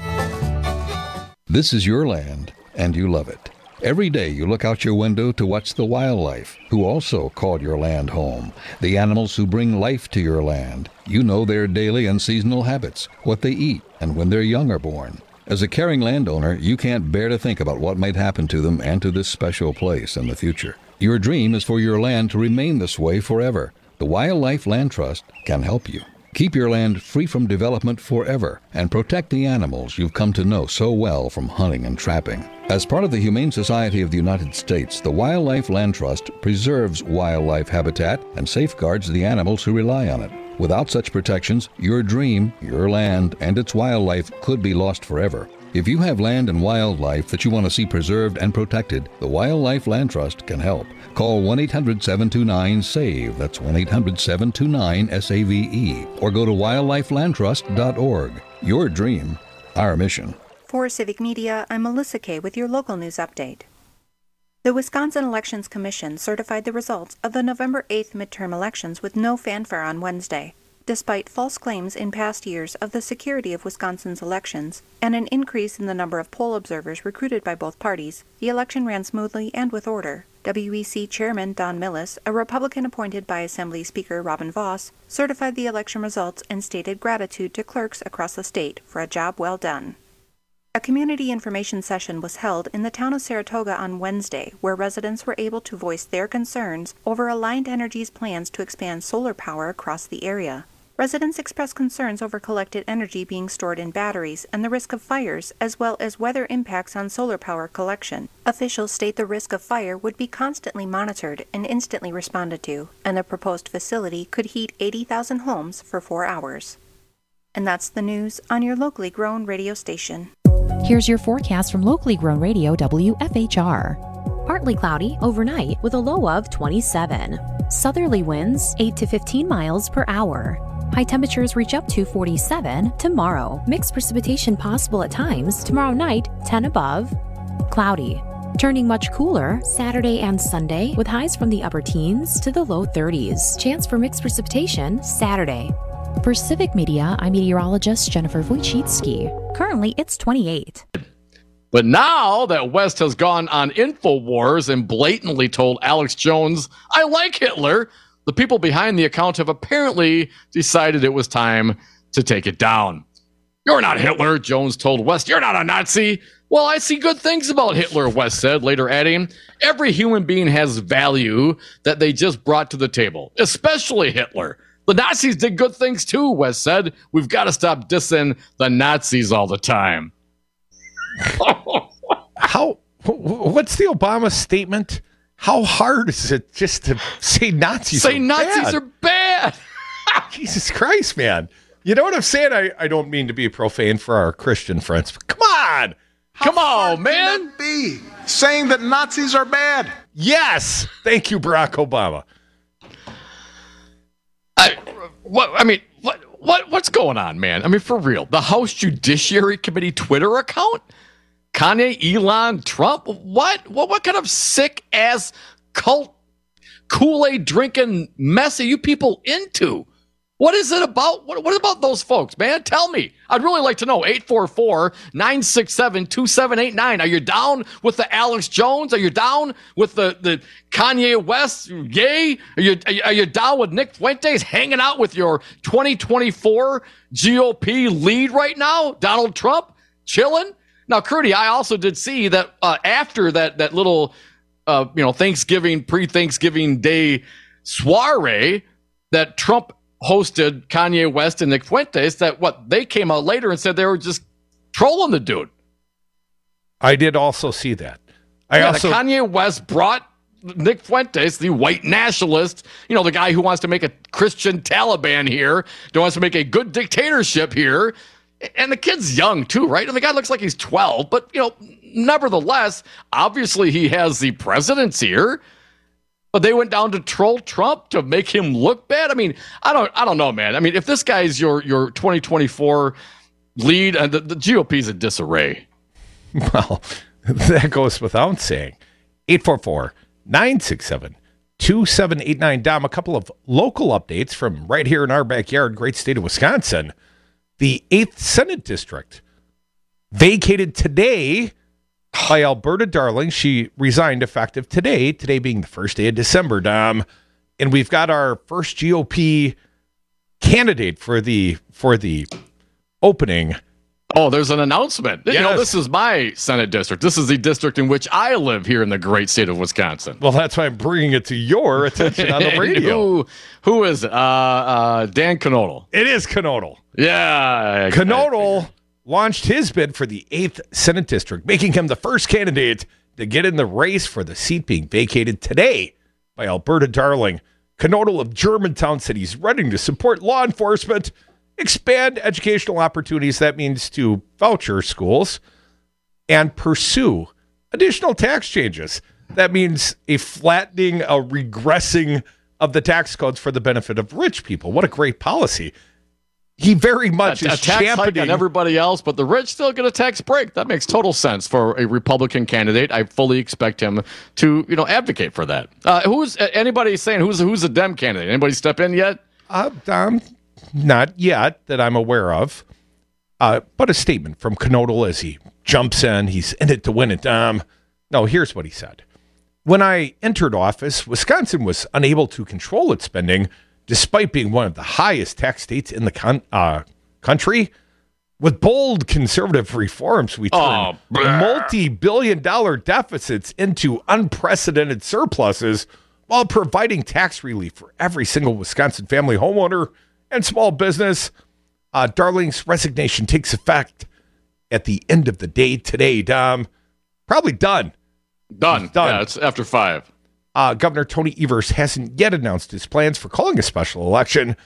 [SPEAKER 32] This is your land, and you love it. Every day you look out your window to watch the wildlife, who also call your land home. The animals who bring life to your land. You know their daily and seasonal habits, what they eat, and when their young are born. As a caring landowner, you can't bear to think about what might happen to them and to this special place in the future. Your dream is for your land to remain this way forever. The Wildlife Land Trust can help you. Keep your land free from development forever and protect the animals you've come to know so well from hunting and trapping. As part of the Humane Society of the United States, the Wildlife Land Trust preserves wildlife habitat and safeguards the animals who rely on it. Without such protections, your dream, your land, and its wildlife could be lost forever. If you have land and wildlife that you want to see preserved and protected, the Wildlife Land Trust can help. Call one eight hundred, seven two nine, SAVE, that's one eight hundred, seven two nine, S A V E, or go to wildlife land trust dot org. Your dream, our mission.
[SPEAKER 16] For Civic Media, I'm Melissa Kay with your local news update. The Wisconsin Elections Commission certified the results of the November eighth midterm elections with no fanfare on Wednesday. Despite false claims in past years of the security of Wisconsin's elections and an increase in the number of poll observers recruited by both parties, the election ran smoothly and with order. W E C Chairman Don Millis, a Republican appointed by Assembly Speaker Robin Voss, certified the election results and stated gratitude to clerks across the state for a job well done. A community information session was held in the town of Saratoga on Wednesday, where residents were able to voice their concerns over Alliant Energy's plans to expand solar power across the area. Residents expressed concerns over collected energy being stored in batteries and the risk of fires, as well as weather impacts on solar power collection. Officials state the risk of fire would be constantly monitored and instantly responded to, and the proposed facility could heat eighty thousand homes for four hours. And that's the news on your locally grown radio station.
[SPEAKER 1] Here's your forecast from locally grown radio W F H R. Partly cloudy overnight with a low of twenty-seven. Southerly winds eight to fifteen miles per hour. High temperatures reach up to forty-seven tomorrow. Mixed precipitation possible at times. Tomorrow night, ten above. Cloudy. Turning much cooler Saturday and Sunday with highs from the upper teens to the low thirties. Chance for mixed precipitation Saturday. For Civic Media, I'm meteorologist Jennifer Wojcicki. Currently, it's twenty-eight.
[SPEAKER 6] But now that West has gone on InfoWars and blatantly told Alex Jones, I like Hitler, the people behind the account have apparently decided it was time to take it down. You're not Hitler, Jones told West. You're not a Nazi. Well, I see good things about Hitler, West said, later adding, every human being has value that they just brought to the table, especially Hitler. The Nazis did good things too, West said. We've got to stop dissing the Nazis all the time.
[SPEAKER 20] How? What's the Obama statement? How hard is it just to say Nazis?
[SPEAKER 6] Say
[SPEAKER 20] are
[SPEAKER 6] Nazis
[SPEAKER 20] bad?
[SPEAKER 6] are bad.
[SPEAKER 20] Jesus Christ, man! You know what I'm saying? I, I don't mean to be profane for our Christian friends, but come on,
[SPEAKER 6] come on, man!
[SPEAKER 3] That be saying that Nazis are bad?
[SPEAKER 20] Yes, thank you, Barack Obama.
[SPEAKER 6] I what? I mean, what? What? What's going on, man? I mean, for real, the House Judiciary Committee Twitter account. Kanye, Elon, Trump, what? What what kind of sick ass cult Kool-Aid drinking mess are you people into? What is it about? What, what about those folks, man? Tell me. I'd really like to know. eight four four, nine six seven, two seven eight nine. Are you down with the Alex Jones? Are you down with the, the Kanye West? Yay? Are you, are you are you down with Nick Fuentes hanging out with your twenty twenty-four G O P lead right now? Donald Trump chilling? Now, Crudy, I also did see that uh, after that that little, uh, you know, Thanksgiving, pre-Thanksgiving Day soiree that Trump hosted Kanye West and Nick Fuentes, that what they came out later and said they were just trolling the dude.
[SPEAKER 20] I did also see that. I
[SPEAKER 6] yeah,
[SPEAKER 20] also
[SPEAKER 6] Kanye West brought Nick Fuentes, the white nationalist, you know, the guy who wants to make a Christian Taliban here, who wants to make a good dictatorship here. And the kid's young, too, right? And the guy looks like he's twelve. But, you know, nevertheless, obviously he has the presidency here. But they went down to troll Trump to make him look bad. I mean, I don't I don't know, man. I mean, if this guy's your, your twenty twenty-four lead, and the, the G O P's in disarray.
[SPEAKER 20] Well, that goes without saying. eight four four, nine six seven, two seven eight nine. Dom, a couple of local updates from right here in our backyard, great state of Wisconsin. The eighth Senate District vacated today by Alberta Darling. She resigned effective today, today being the first day of December, Dom. And we've got our first G O P candidate for the for the opening.
[SPEAKER 6] Oh, there's an announcement.
[SPEAKER 20] Yes.
[SPEAKER 6] You know, this is my Senate district. This is the district in which I live here in the great state of Wisconsin.
[SPEAKER 20] Well, that's why I'm bringing it to your attention on the radio.
[SPEAKER 6] who, who is it? Uh, uh, Dan Knodel.
[SPEAKER 20] It is Knodel.
[SPEAKER 6] Yeah.
[SPEAKER 20] Knodel launched his bid for the eighth Senate District, making him the first candidate to get in the race for the seat being vacated today by Alberta Darling. Knodel of Germantown said he's running to support law enforcement, expand educational opportunities, that means to voucher schools, and pursue additional tax changes. That means a flattening, a regressing of the tax codes for the benefit of rich people. What a great policy. He very much
[SPEAKER 6] a,
[SPEAKER 20] is
[SPEAKER 6] a tax
[SPEAKER 20] championing
[SPEAKER 6] hike on everybody else, but the rich still get a tax break. That makes total sense for a Republican candidate. I fully expect him to, you know, advocate for that. Uh, who's anybody saying who's who's a Dem candidate? Anybody step in yet?
[SPEAKER 20] Uh, um, not yet that I'm aware of. Uh, but a statement from Knodel as he jumps in. He's in it to win it. Um, no, here's what he said. When I entered office, Wisconsin was unable to control its spending, despite being one of the highest tax states in the con- uh, country. With bold conservative reforms, we turned oh, multi-billion dollar deficits into unprecedented surpluses while providing tax relief for every single Wisconsin family homeowner and small business. Uh, Darling's resignation takes effect at the end of the day today, Dom. Probably done.
[SPEAKER 6] Done.
[SPEAKER 20] It's done.
[SPEAKER 6] Yeah, it's after five.
[SPEAKER 20] Uh, Governor Tony Evers hasn't yet announced his plans for calling a special election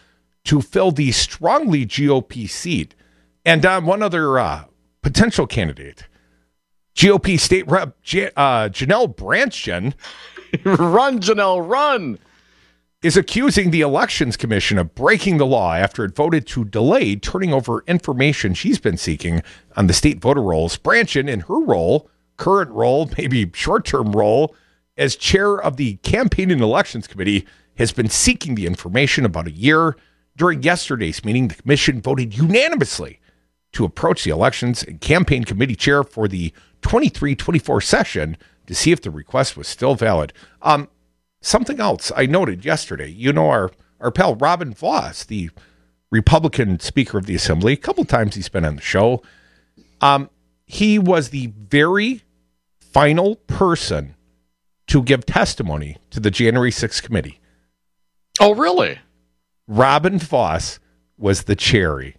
[SPEAKER 20] to fill the strongly G O P seat. And uh, one other uh, potential candidate, G O P State Rep J- uh, Janelle Brandtjen.
[SPEAKER 6] Run, Janelle, run!
[SPEAKER 20] Is accusing the Elections Commission of breaking the law after it voted to delay turning over information she's been seeking on the state voter rolls. Brandtjen, in her role, current role, maybe short-term role, as chair of the Campaign and Elections Committee, has been seeking the information about a year. During yesterday's meeting, the commission voted unanimously to approach the Elections and Campaign Committee chair for the twenty-three twenty-four session to see if the request was still valid. Um, something else I noted yesterday, you know, our, our pal Robin Vos, the Republican Speaker of the Assembly, a couple times he's been on the show. Um, he was the very final person to give testimony to the January sixth committee.
[SPEAKER 6] Oh, really?
[SPEAKER 20] Robin Vos was the cherry.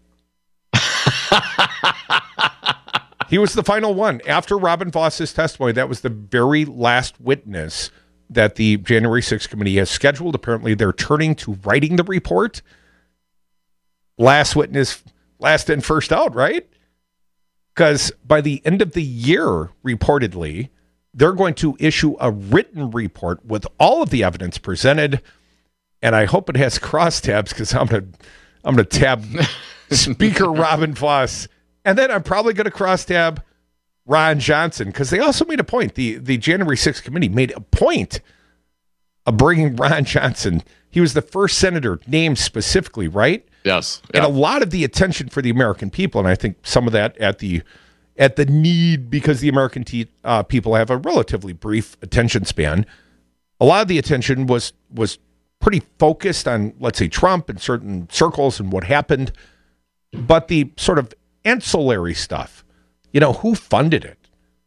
[SPEAKER 20] He was the final one. After Robin Vos's testimony, that was the very last witness that the January sixth committee has scheduled. Apparently, they're turning to writing the report. Last witness, last in, first out, right? Because by the end of the year, reportedly, they're going to issue a written report with all of the evidence presented. And I hope it has crosstabs because I'm going to I'm going to tab Speaker Robin Vos. And then I'm probably going to cross-tab Ron Johnson, because they also made a point. The, the January sixth committee made a point of bringing Ron Johnson. He was the first senator named specifically, right?
[SPEAKER 6] Yes.
[SPEAKER 20] And yeah. A lot of the attention for the American people, and I think some of that at the at the need, because the American te- uh, people have a relatively brief attention span, a lot of the attention was was pretty focused on, let's say, Trump and certain circles and what happened. But the sort of ancillary stuff, you know, who funded it?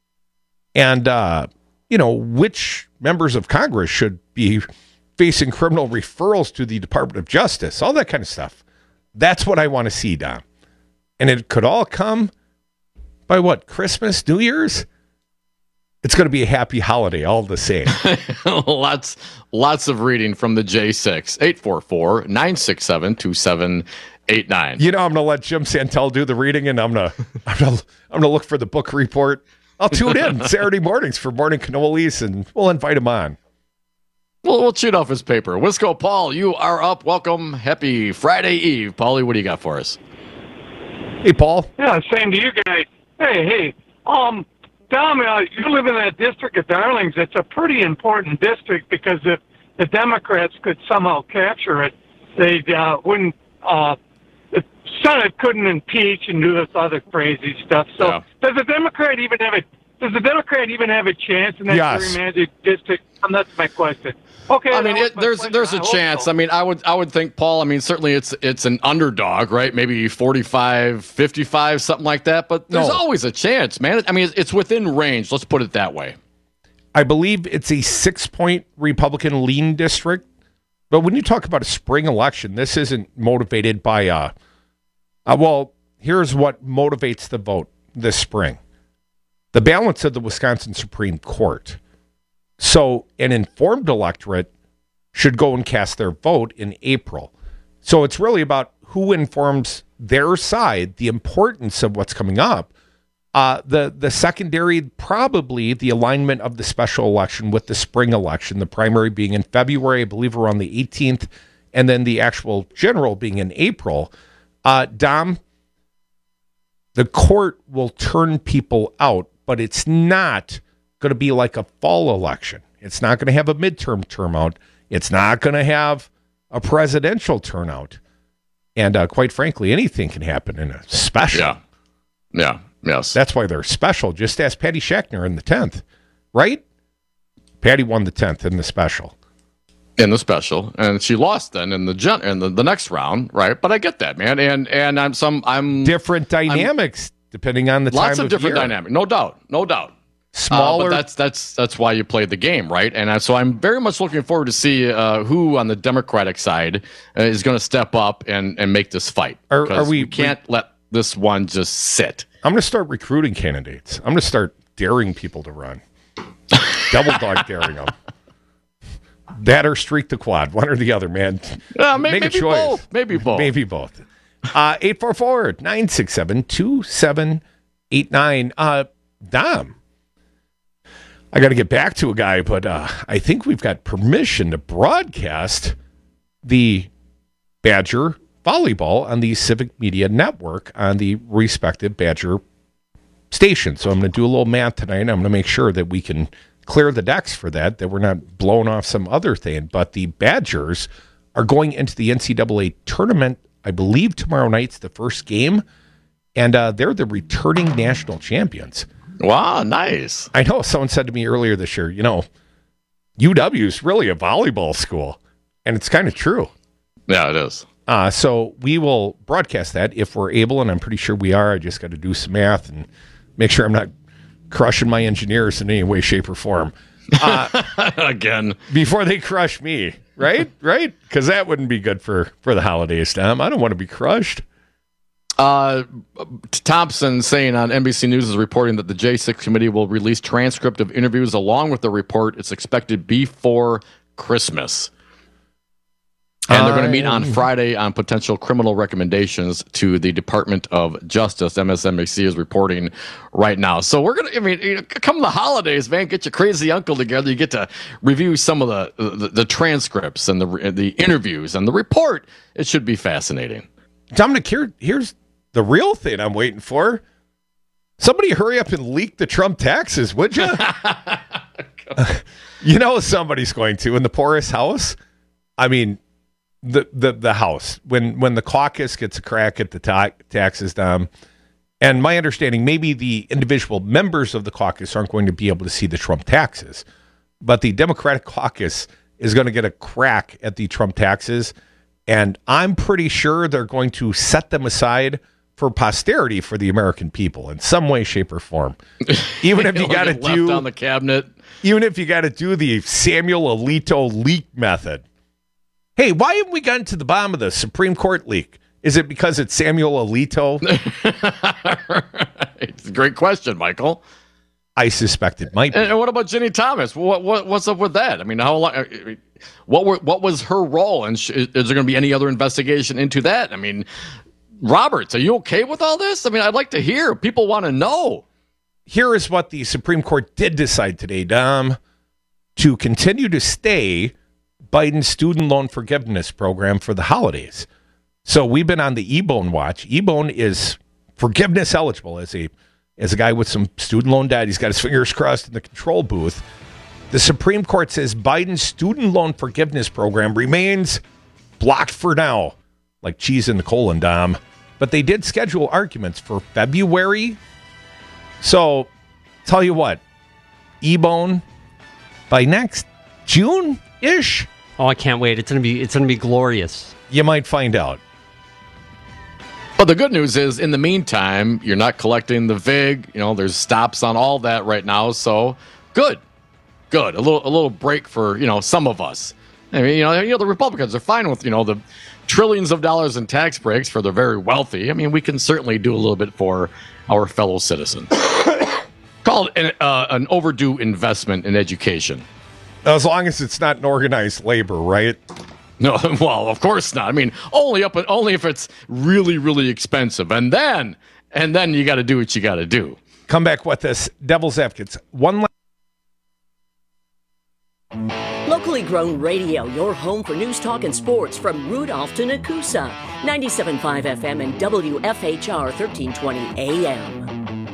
[SPEAKER 20] And, uh, you know, which members of Congress should be facing criminal referrals to the Department of Justice, all that kind of stuff. That's what I want to see, Dom. And it could all come by what, Christmas, New Year's? It's going to be a happy holiday all the same.
[SPEAKER 6] lots lots of reading from the J six, eight four four, nine six seven, two seven eight nine.
[SPEAKER 20] You know, I'm going to let Jim Santel do the reading, and I'm going to I'm going to I'm going to look for the book report. I'll tune in Saturday mornings for morning cannolis, and we'll invite him on.
[SPEAKER 6] We'll, we'll cheat off his paper. Wisco Paul, you are up. Welcome. Happy Friday Eve. Paulie, what do you got for us?
[SPEAKER 20] Hey, Paul.
[SPEAKER 4] Yeah, same to you guys. Hey, hey. Um, Dom, uh, you live in that district of Darlings. It's a pretty important district because if the Democrats could somehow capture it, they uh, wouldn't. Uh, the Senate couldn't impeach and do this other crazy stuff. So, yeah. does the Democrat even have a does the Democrat even have a chance in that
[SPEAKER 20] yes.
[SPEAKER 4] gerrymandered district? Um, that's my question. Okay,
[SPEAKER 6] I mean, it, there's there's a chance. So. I mean, I would I would think, Paul. I mean, certainly it's it's an underdog, right? Maybe forty-five, fifty-five, something like that. But there's no. always a chance, man. I mean, it's within range. Let's put it that way.
[SPEAKER 20] I believe it's a six-point Republican lean district. But when you talk about a spring election, this isn't motivated by uh, uh well, here's what motivates the vote this spring: the balance of the Wisconsin Supreme Court. So an informed electorate should go and cast their vote in April. So it's really about who informs their side, the importance of what's coming up. Uh, the, the secondary, probably the alignment of the special election with the spring election, the primary being in February, I believe around the eighteenth, and then the actual general being in April. Uh, Dom, the court will turn people out, but it's not going to be like a fall election. It's not going to have a midterm turnout. It's not going to have a presidential turnout. And uh, quite frankly, anything can happen in a special.
[SPEAKER 6] Yeah. Yeah. Yes.
[SPEAKER 20] That's why they're special. Just ask Patty Schachner in the tenth, right? Patty won the tenth in the special.
[SPEAKER 6] In the special, and she lost then in the gen- in the, the next round, right? But I get that, man. And and I'm some I'm
[SPEAKER 20] different dynamics I'm, depending on the
[SPEAKER 6] lots
[SPEAKER 20] time
[SPEAKER 6] of, of different
[SPEAKER 20] year.
[SPEAKER 6] dynamics, no doubt, no doubt.
[SPEAKER 20] Smaller.
[SPEAKER 6] Uh, but that's that's that's why you play the game, right? And I, so I'm very much looking forward to see uh, who on the Democratic side uh, is going to step up and, and make this fight.
[SPEAKER 20] Are, are we?
[SPEAKER 6] we can't we, let this one just sit.
[SPEAKER 20] I'm going to start recruiting candidates. I'm going to start daring people to run. Double dog daring them. That or streak the quad, one or the other, man.
[SPEAKER 6] Uh, maybe,
[SPEAKER 20] Make a
[SPEAKER 6] maybe
[SPEAKER 20] choice.
[SPEAKER 6] both. Maybe both.
[SPEAKER 20] Maybe both. Uh, eight four four, nine six seven, two seven eight nine. Uh, Dom, I got to get back to a guy, but uh, I think we've got permission to broadcast the Badger volleyball on the Civic Media Network on the respective Badger station. So I'm going to do a little math tonight. I'm going to make sure that we can clear the decks for that, that we're not blowing off some other thing. But the Badgers are going into the N C double A tournament, I believe tomorrow night's the first game, and uh, they're the returning national champions.
[SPEAKER 6] Wow, nice.
[SPEAKER 20] I know someone said to me earlier this year, you know, U W is really a volleyball school, and it's kind of true.
[SPEAKER 6] Yeah, it is.
[SPEAKER 20] Uh, so we will broadcast that if we're able, and I'm pretty sure we are. I just got to do some math and make sure I'm not crushing my engineers in any way, shape, or form. Uh,
[SPEAKER 6] Again.
[SPEAKER 20] Before they crush me, right? Right? Because that wouldn't be good for, for the holidays, Tom. I don't want to be crushed.
[SPEAKER 6] Uh, Thompson saying on N B C News is reporting that the J six committee will release transcript of interviews along with the report. It's expected before Christmas. And they're going to meet on Friday on potential criminal recommendations to the Department of Justice. M S N B C is reporting right now. So we're going to, I mean, you know, come the holidays, man, get your crazy uncle together. You get to review some of the the, the transcripts and the the interviews and the report. It should be fascinating.
[SPEAKER 20] Dominic, here, here's the real thing I'm waiting for. Somebody hurry up and leak the Trump taxes, would you? You know somebody's going to in the poorest house. I mean, the the the House, when when the caucus gets a crack at the ta- taxes, Dom, and my understanding, maybe the individual members of the caucus aren't going to be able to see the Trump taxes, but the Democratic caucus is going to get a crack at the Trump taxes, and I'm pretty sure they're going to set them aside for posterity for the American people in some way, shape, or form. Even if you got to do
[SPEAKER 6] on the cabinet,
[SPEAKER 20] even if you got to do the Samuel Alito leak method. Hey, why haven't we gotten to the bottom of the Supreme Court leak? Is it because it's Samuel Alito?
[SPEAKER 6] It's a great question, Michael.
[SPEAKER 20] I suspect it might be.
[SPEAKER 6] And what about Ginny Thomas? What, what what's up with that? I mean, how long? What were what was her role? And sh- is there going to be any other investigation into that? I mean, Roberts, are you okay with all this? I mean, I'd like to hear. People want to know.
[SPEAKER 20] Here is what the Supreme Court did decide today, Dom, to continue to stay Biden's student loan forgiveness program for the holidays. So we've been on the E-Bone watch. E-Bone is forgiveness eligible as a as a guy with some student loan debt. He's got his fingers crossed in the control booth. The Supreme Court says Biden's student loan forgiveness program remains blocked for now, like cheese in the colon, Dom. But they did schedule arguments for February. So tell you what, E-Bone, by next June-ish,
[SPEAKER 5] oh, I can't wait. It's gonna be it's gonna be glorious.
[SPEAKER 20] you might find out.
[SPEAKER 6] But the good news is, in the meantime, you're not collecting the V I G. You know, there's stops on all that right now. So good, good. A little, a little break for you know some of us. I mean, you know, you know, the Republicans are fine with you know the trillions of dollars in tax breaks for the very wealthy. I mean, we can certainly do a little bit for our fellow citizens. Called an, uh, an overdue investment in education.
[SPEAKER 20] As long as it's not an organized labor, right?
[SPEAKER 6] No, well, of course not. I mean, only up only if it's really, really expensive, and then and then you got to do what you got to do.
[SPEAKER 20] Come back with us, Devil's Advocates. One.
[SPEAKER 23] La- Locally grown radio, your home for news, talk, and sports from Rudolph to Nakusa. ninety-seven point five F M and W F H R thirteen twenty A M.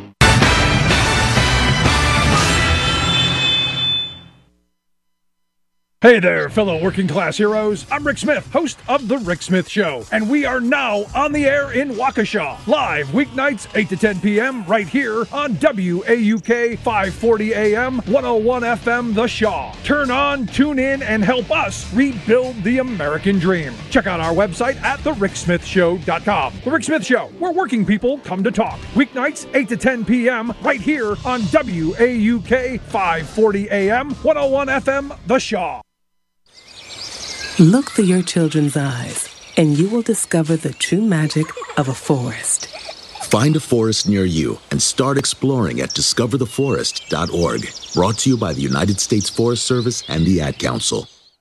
[SPEAKER 7] Hey there, fellow working class heroes. I'm Rick Smith, host of The Rick Smith Show, and we are now on the air in Waukesha, live weeknights eight to ten p.m. right here on W A U K five forty A M, one oh one F M The Shaw. Turn on, tune in, and help us rebuild the American dream. Check out our website at the rick smith show dot com. The Rick Smith Show, where working people come to talk. Weeknights eight to ten p.m. right here on W A U K five forty A M, one oh one F M The Shaw.
[SPEAKER 12] Look through your children's eyes, and you will discover the true magic of a forest.
[SPEAKER 13] Find a forest near you and start exploring at discover the forest dot org. Brought to you by the United States Forest Service and the Ad Council.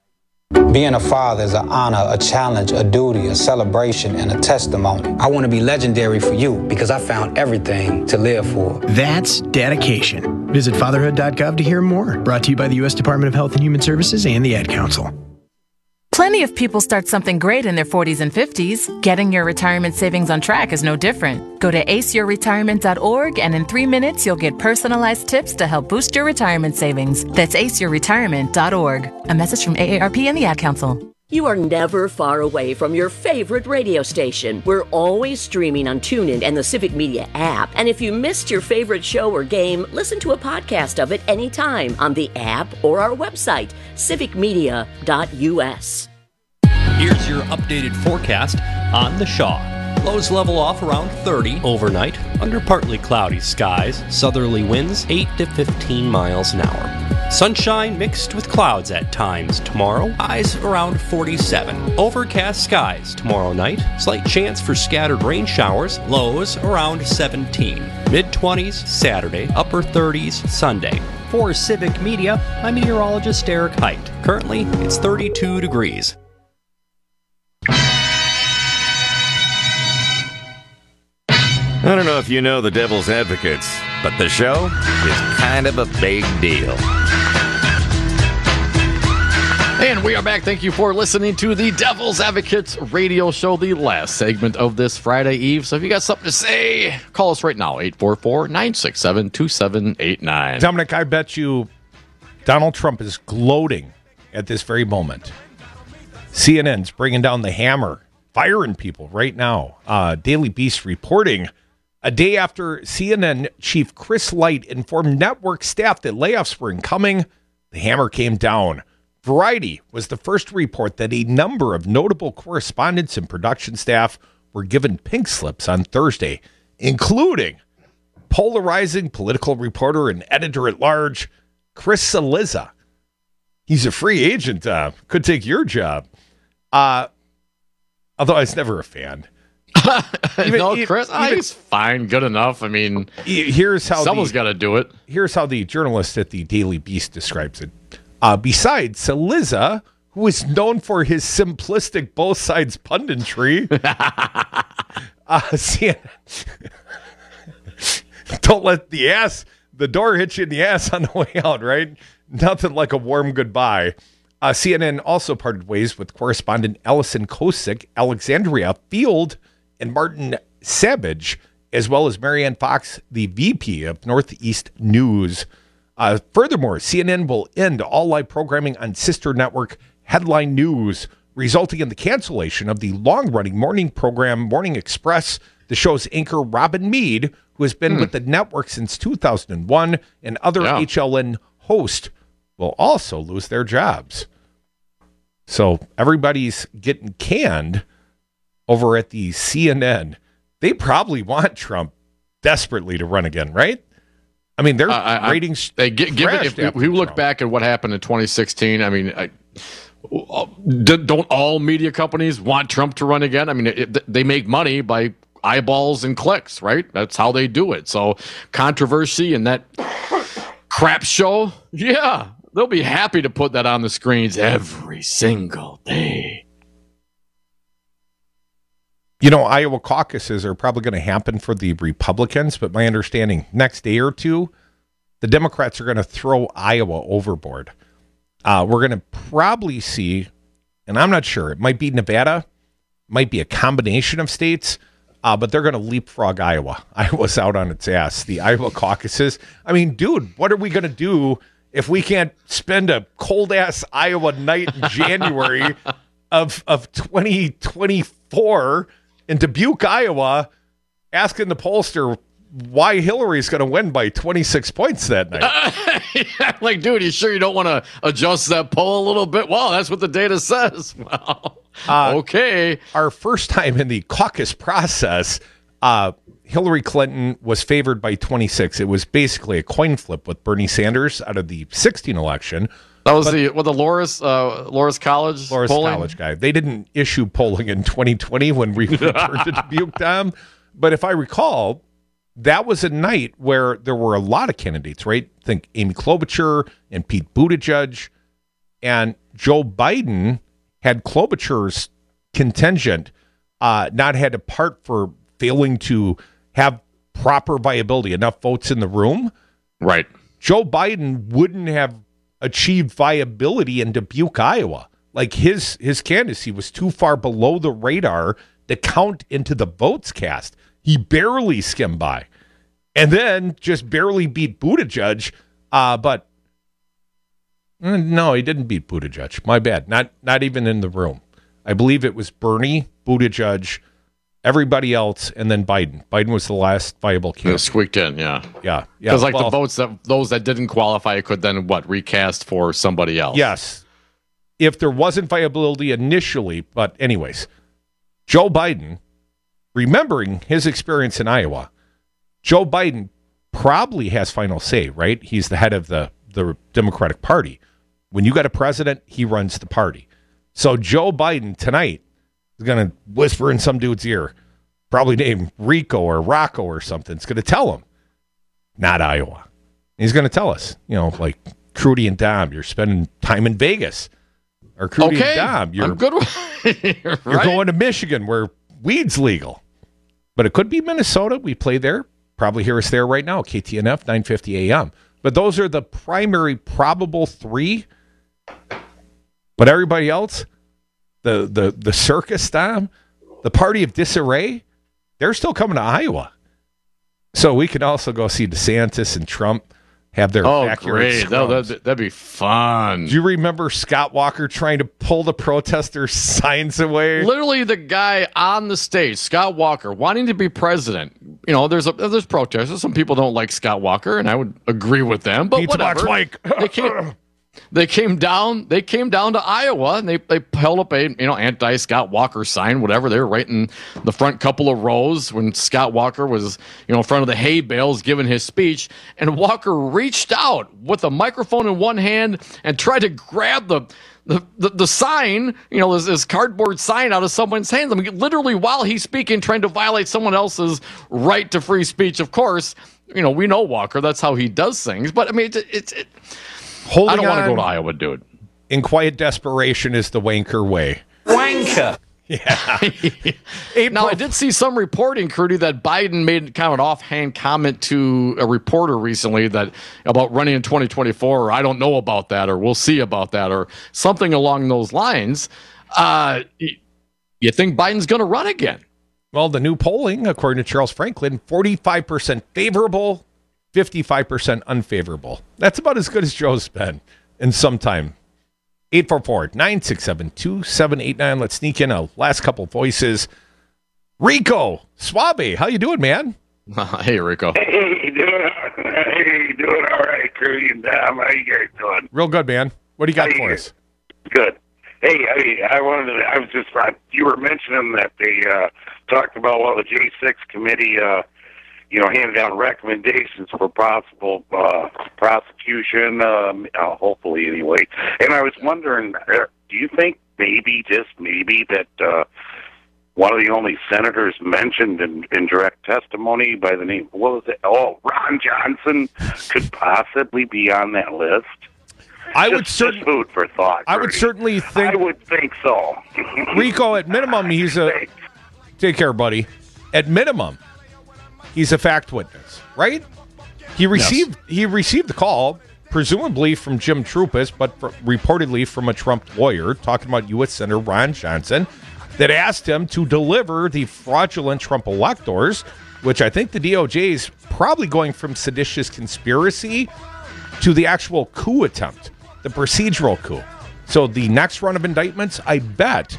[SPEAKER 2] Being a father is an honor, a challenge, a duty, a celebration, and a testimony. I want to be legendary for you because I found everything to live for.
[SPEAKER 8] That's dedication. Visit fatherhood dot gov to hear more. Brought to you by the U S Department of Health and Human Services and the Ad Council.
[SPEAKER 9] Plenty of people start something great in their forties and fifties. Getting your retirement savings on track is no different. Go to ace your retirement dot org and in three minutes you'll get personalized tips to help boost your retirement savings. That's ace your retirement dot org. A message from A A R P and the Ad Council.
[SPEAKER 23] You are never far away from your favorite radio station. We're always streaming on TuneIn and the Civic Media app. And if you missed your favorite show or game, listen to a podcast of it anytime on the app or our website, civic media dot u s.
[SPEAKER 11] Here's your updated forecast on the Shaw. Lows level off around thirty overnight, under partly cloudy skies, southerly winds eight to fifteen miles an hour. Sunshine mixed with clouds at times tomorrow, highs around forty-seven. Overcast skies tomorrow night, slight chance for scattered rain showers, lows around seventeen. mid-twenties Saturday, upper thirties Sunday. For Civic Media, I'm meteorologist Eric Height. Currently, it's thirty-two degrees.
[SPEAKER 14] I don't know if you know the Devil's Advocates, but the show is kind of a big deal.
[SPEAKER 6] And we are back. Thank you for listening to the Devil's Advocates radio show, the last segment of this Friday Eve. So if you got something to say, call us right now, eight four four, nine six seven, two seven eight nine.
[SPEAKER 20] Dominic, I bet you Donald Trump is gloating at this very moment. C N N's bringing down the hammer, firing people right now. Uh, Daily Beast reporting a day after C N N chief Chris Light informed network staff that layoffs were incoming, the hammer came down. Variety was the first to report that a number of notable correspondents and production staff were given pink slips on Thursday, including polarizing political reporter and editor-at-large Chris Cillizza. He's a free agent, uh, could take your job. Uh, although I was never a fan.
[SPEAKER 6] Even, no, Chris, even, he's fine, good enough. I mean,
[SPEAKER 20] here's how
[SPEAKER 6] someone's got to do it.
[SPEAKER 20] Here's how the journalist at the Daily Beast describes it. Uh, besides Cillizza, who is known for his simplistic both sides punditry, uh, C N N don't let the ass, the door hit you in the ass on the way out, right? Nothing like a warm goodbye. Uh, C N N also parted ways with correspondent Ellison Kosick, Alexandria Field, and Martin Savage, as well as Marianne Fox, the V P of Northeast News. Uh, furthermore, C N N will end all live programming on sister network Headline News, resulting in the cancellation of the long-running morning program Morning Express. The show's anchor Robin Meade, who has been hmm. with the network since two thousand one, and other yeah. H L N hosts will also lose their jobs. So everybody's getting canned over at the C N N. They probably want Trump desperately to run again, right? I mean, their uh, ratings.
[SPEAKER 6] I, I, give it, if, if we look Trump. back at what happened in twenty sixteen, I mean, I, don't all media companies want Trump to run again? I mean, it, they make money by eyeballs and clicks, right? That's how they do it. So controversy and that crap show, yeah, they'll be happy to put that on the screens every single day.
[SPEAKER 20] You know, Iowa caucuses are probably going to happen for the Republicans, but my understanding, next day or two, the Democrats are going to throw Iowa overboard. Uh, we're going to probably see, and I'm not sure, it might be Nevada, might be a combination of states, uh, but they're going to leapfrog Iowa. Iowa's out on its ass. The Iowa caucuses. I mean, dude, what are we going to do if we can't spend a cold-ass Iowa night in January of, of twenty twenty-four in Dubuque, Iowa, asking the pollster why Hillary's going to win by twenty-six points that night?
[SPEAKER 6] Uh, yeah, like, dude, you sure you don't want to adjust that poll a little bit? Well, that's what the data says. Well, uh, okay.
[SPEAKER 20] Our first time in the caucus process, uh, Hillary Clinton was favored by twenty-six. It was basically a coin flip with Bernie Sanders out of the sixteen election.
[SPEAKER 6] That was but, the what the Loras uh, Loras College
[SPEAKER 20] Loras
[SPEAKER 6] polling?
[SPEAKER 20] College guy. They didn't issue polling in twenty twenty when we returned to Dubuque, Tom. But if I recall, that was a night where there were a lot of candidates, right? Think Amy Klobuchar and Pete Buttigieg and Joe Biden had Klobuchar's contingent uh, not had to part for failing to have proper viability, enough votes in the room.
[SPEAKER 6] Right.
[SPEAKER 20] Joe Biden wouldn't have achieved viability in Dubuque, Iowa. Like his his candidacy was too far below the radar to count into the votes cast. He barely skimmed by. And then just barely beat Buttigieg. Uh, but no, he didn't beat Buttigieg. My bad. Not not even in the room. I believe it was Bernie, Buttigieg, everybody else, and then Biden. Biden was the last viable candidate.
[SPEAKER 6] Squeaked in, yeah.
[SPEAKER 20] Yeah. yeah.
[SPEAKER 6] Because like
[SPEAKER 20] well,
[SPEAKER 6] the votes that those that didn't qualify could then what recast for somebody else.
[SPEAKER 20] Yes. If there wasn't viability initially, but anyways, Joe Biden, remembering his experience in Iowa, Joe Biden probably has final say, right? He's the head of the, the Democratic Party. When you got a president, he runs the party. So Joe Biden tonight is going to whisper in some dude's ear, probably named Rico or Rocco or something. It's going to tell him, not Iowa. He's going to tell us, you know, like, Crudy and Dom, you're spending time in Vegas. Or Crudy
[SPEAKER 6] okay.
[SPEAKER 20] and Dom, you're,
[SPEAKER 6] I'm good with
[SPEAKER 20] you're
[SPEAKER 6] right?
[SPEAKER 20] going to Michigan where weed's legal. But it could be Minnesota. We play there. Probably hear us there right now, K T N F, nine fifty A M. But those are the primary probable three. But everybody else, the the the circus, Dom, the party of disarray, they're still coming to Iowa. So we can also go see DeSantis and Trump have their
[SPEAKER 6] oh,
[SPEAKER 20] backyard
[SPEAKER 6] great.
[SPEAKER 20] scrums.
[SPEAKER 6] That'd, that'd be fun.
[SPEAKER 20] Do you remember Scott Walker trying to pull the protesters' signs away?
[SPEAKER 6] Literally the guy on the stage, Scott Walker, wanting to be president. You know, there's a, there's protesters. Some people don't like Scott Walker, and I would agree with them, but
[SPEAKER 20] Pizza
[SPEAKER 6] whatever.
[SPEAKER 20] box Mike.
[SPEAKER 6] They came, they came down they came down to Iowa, and they, they held up a you know anti-Scott Walker sign, whatever. They were right in the front couple of rows when Scott Walker was you know in front of the hay bales giving his speech, and Walker reached out with a microphone in one hand and tried to grab the the, the, the sign, you know, this, this cardboard sign out of someone's hands. I mean, literally while he's speaking, trying to violate someone else's right to free speech. Of course, you know, we know Walker. That's how he does things. But, I mean, it's... It, it,
[SPEAKER 20] Holding
[SPEAKER 6] I don't want to
[SPEAKER 20] on
[SPEAKER 6] go to Iowa, dude.
[SPEAKER 20] In quiet desperation is the wanker way.
[SPEAKER 6] Wanker.
[SPEAKER 20] Yeah.
[SPEAKER 6] Now, I did see some reporting, Crudy, that Biden made kind of an offhand comment to a reporter recently that about running in twenty twenty-four, or I don't know about that, or we'll see about that, or something along those lines. Uh, you think Biden's going to run again?
[SPEAKER 20] Well, the new polling, according to Charles Franklin, forty-five percent favorable, fifty-five percent unfavorable. That's about as good as Joe's been in some time. eight four four, nine six seven, two seven eight nine. Let's sneak in a last couple voices. Rico Suave, how you doing, man?
[SPEAKER 6] Hey, Rico.
[SPEAKER 10] Hey, doing, hey, doing all right, Crudy and Dom. How you guys doing?
[SPEAKER 20] Real good, man. What do you got
[SPEAKER 10] How
[SPEAKER 20] for
[SPEAKER 10] you,
[SPEAKER 20] us?
[SPEAKER 10] Good. Hey, I, I wanted to, I was just, I, you were mentioning that they uh, talked about, well, the J six committee, uh, you know, handed down recommendations for possible uh, prosecution, um, uh, hopefully anyway. And I was wondering, uh, do you think maybe, just maybe, that uh, one of the only senators mentioned in, in direct testimony by the name, what was it? Oh, Ron Johnson could possibly be on that list?
[SPEAKER 20] I
[SPEAKER 10] just,
[SPEAKER 20] would certainly
[SPEAKER 10] food for thought.
[SPEAKER 20] I would
[SPEAKER 10] Bertie.
[SPEAKER 20] certainly think.
[SPEAKER 10] I would think so.
[SPEAKER 20] Rico, at minimum, he's a. Take care, buddy. At minimum, he's a fact witness, right? He received yes. he received the call, presumably from Jim Trupis, but for, reportedly from a Trump lawyer talking about U S Senator Ron Johnson, that asked him to deliver the fraudulent Trump electors, which I think the D O J is probably going from seditious conspiracy to the actual coup attempt, the procedural coup. So the next run of indictments, I bet,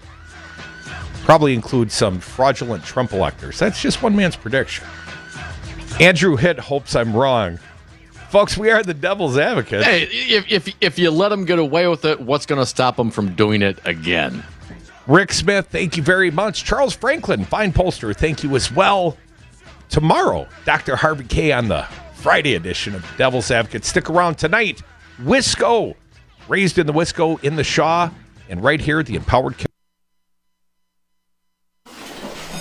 [SPEAKER 20] probably include some fraudulent Trump electors. That's just one man's prediction. Andrew Hitt hopes I'm wrong. Folks, we are the devil's advocates.
[SPEAKER 6] Hey, if if if you let them get away with it, what's going to stop them from doing it again?
[SPEAKER 20] Rick Smith, thank you very much. Charles Franklin, fine pollster, thank you as well. Tomorrow, Doctor Harvey K on the Friday edition of Devil's Advocate. Stick around tonight. Wisco, raised in the Wisco in the Shaw, and right here, the Empowered Community.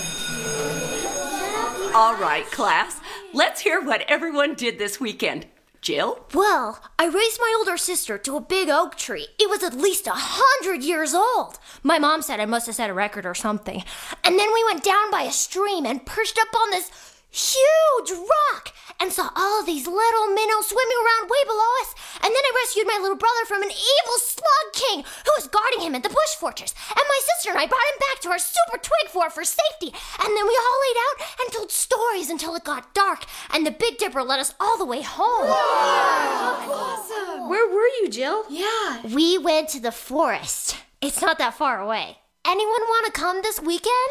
[SPEAKER 15] All right, class, let's hear what everyone did this weekend. Jill?
[SPEAKER 17] Well, I raised my older sister to a big oak tree. It was at least a hundred years old. My mom said I must have set a record or something. And then we went down by a stream and perched up on this huge rock and saw all of these little minnows swimming around way below us. And then I rescued my little brother from an evil slug king who was guarding him in the bush fortress. And my sister and I brought him back to our super twig fort for safety. And then we all laid out and told stories until it got dark. And the Big Dipper led us all the way home.
[SPEAKER 15] Wow. Awesome. Where were you, Jill?
[SPEAKER 17] Yeah. We went to the forest. It's not that far away. Anyone want to come this weekend?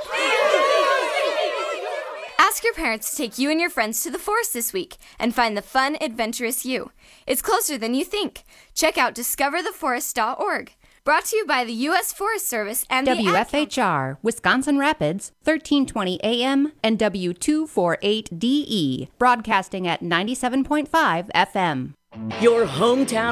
[SPEAKER 18] Ask your parents to take you and your friends to the forest this week and find the fun, adventurous you. It's closer than you think. Check out discover the forest dot org. Brought to you by the U S Forest Service and
[SPEAKER 1] W F
[SPEAKER 18] the
[SPEAKER 1] H R, Wisconsin Rapids, thirteen twenty A M and W two forty-eight D E, broadcasting at ninety-seven point five F M.
[SPEAKER 23] Your hometown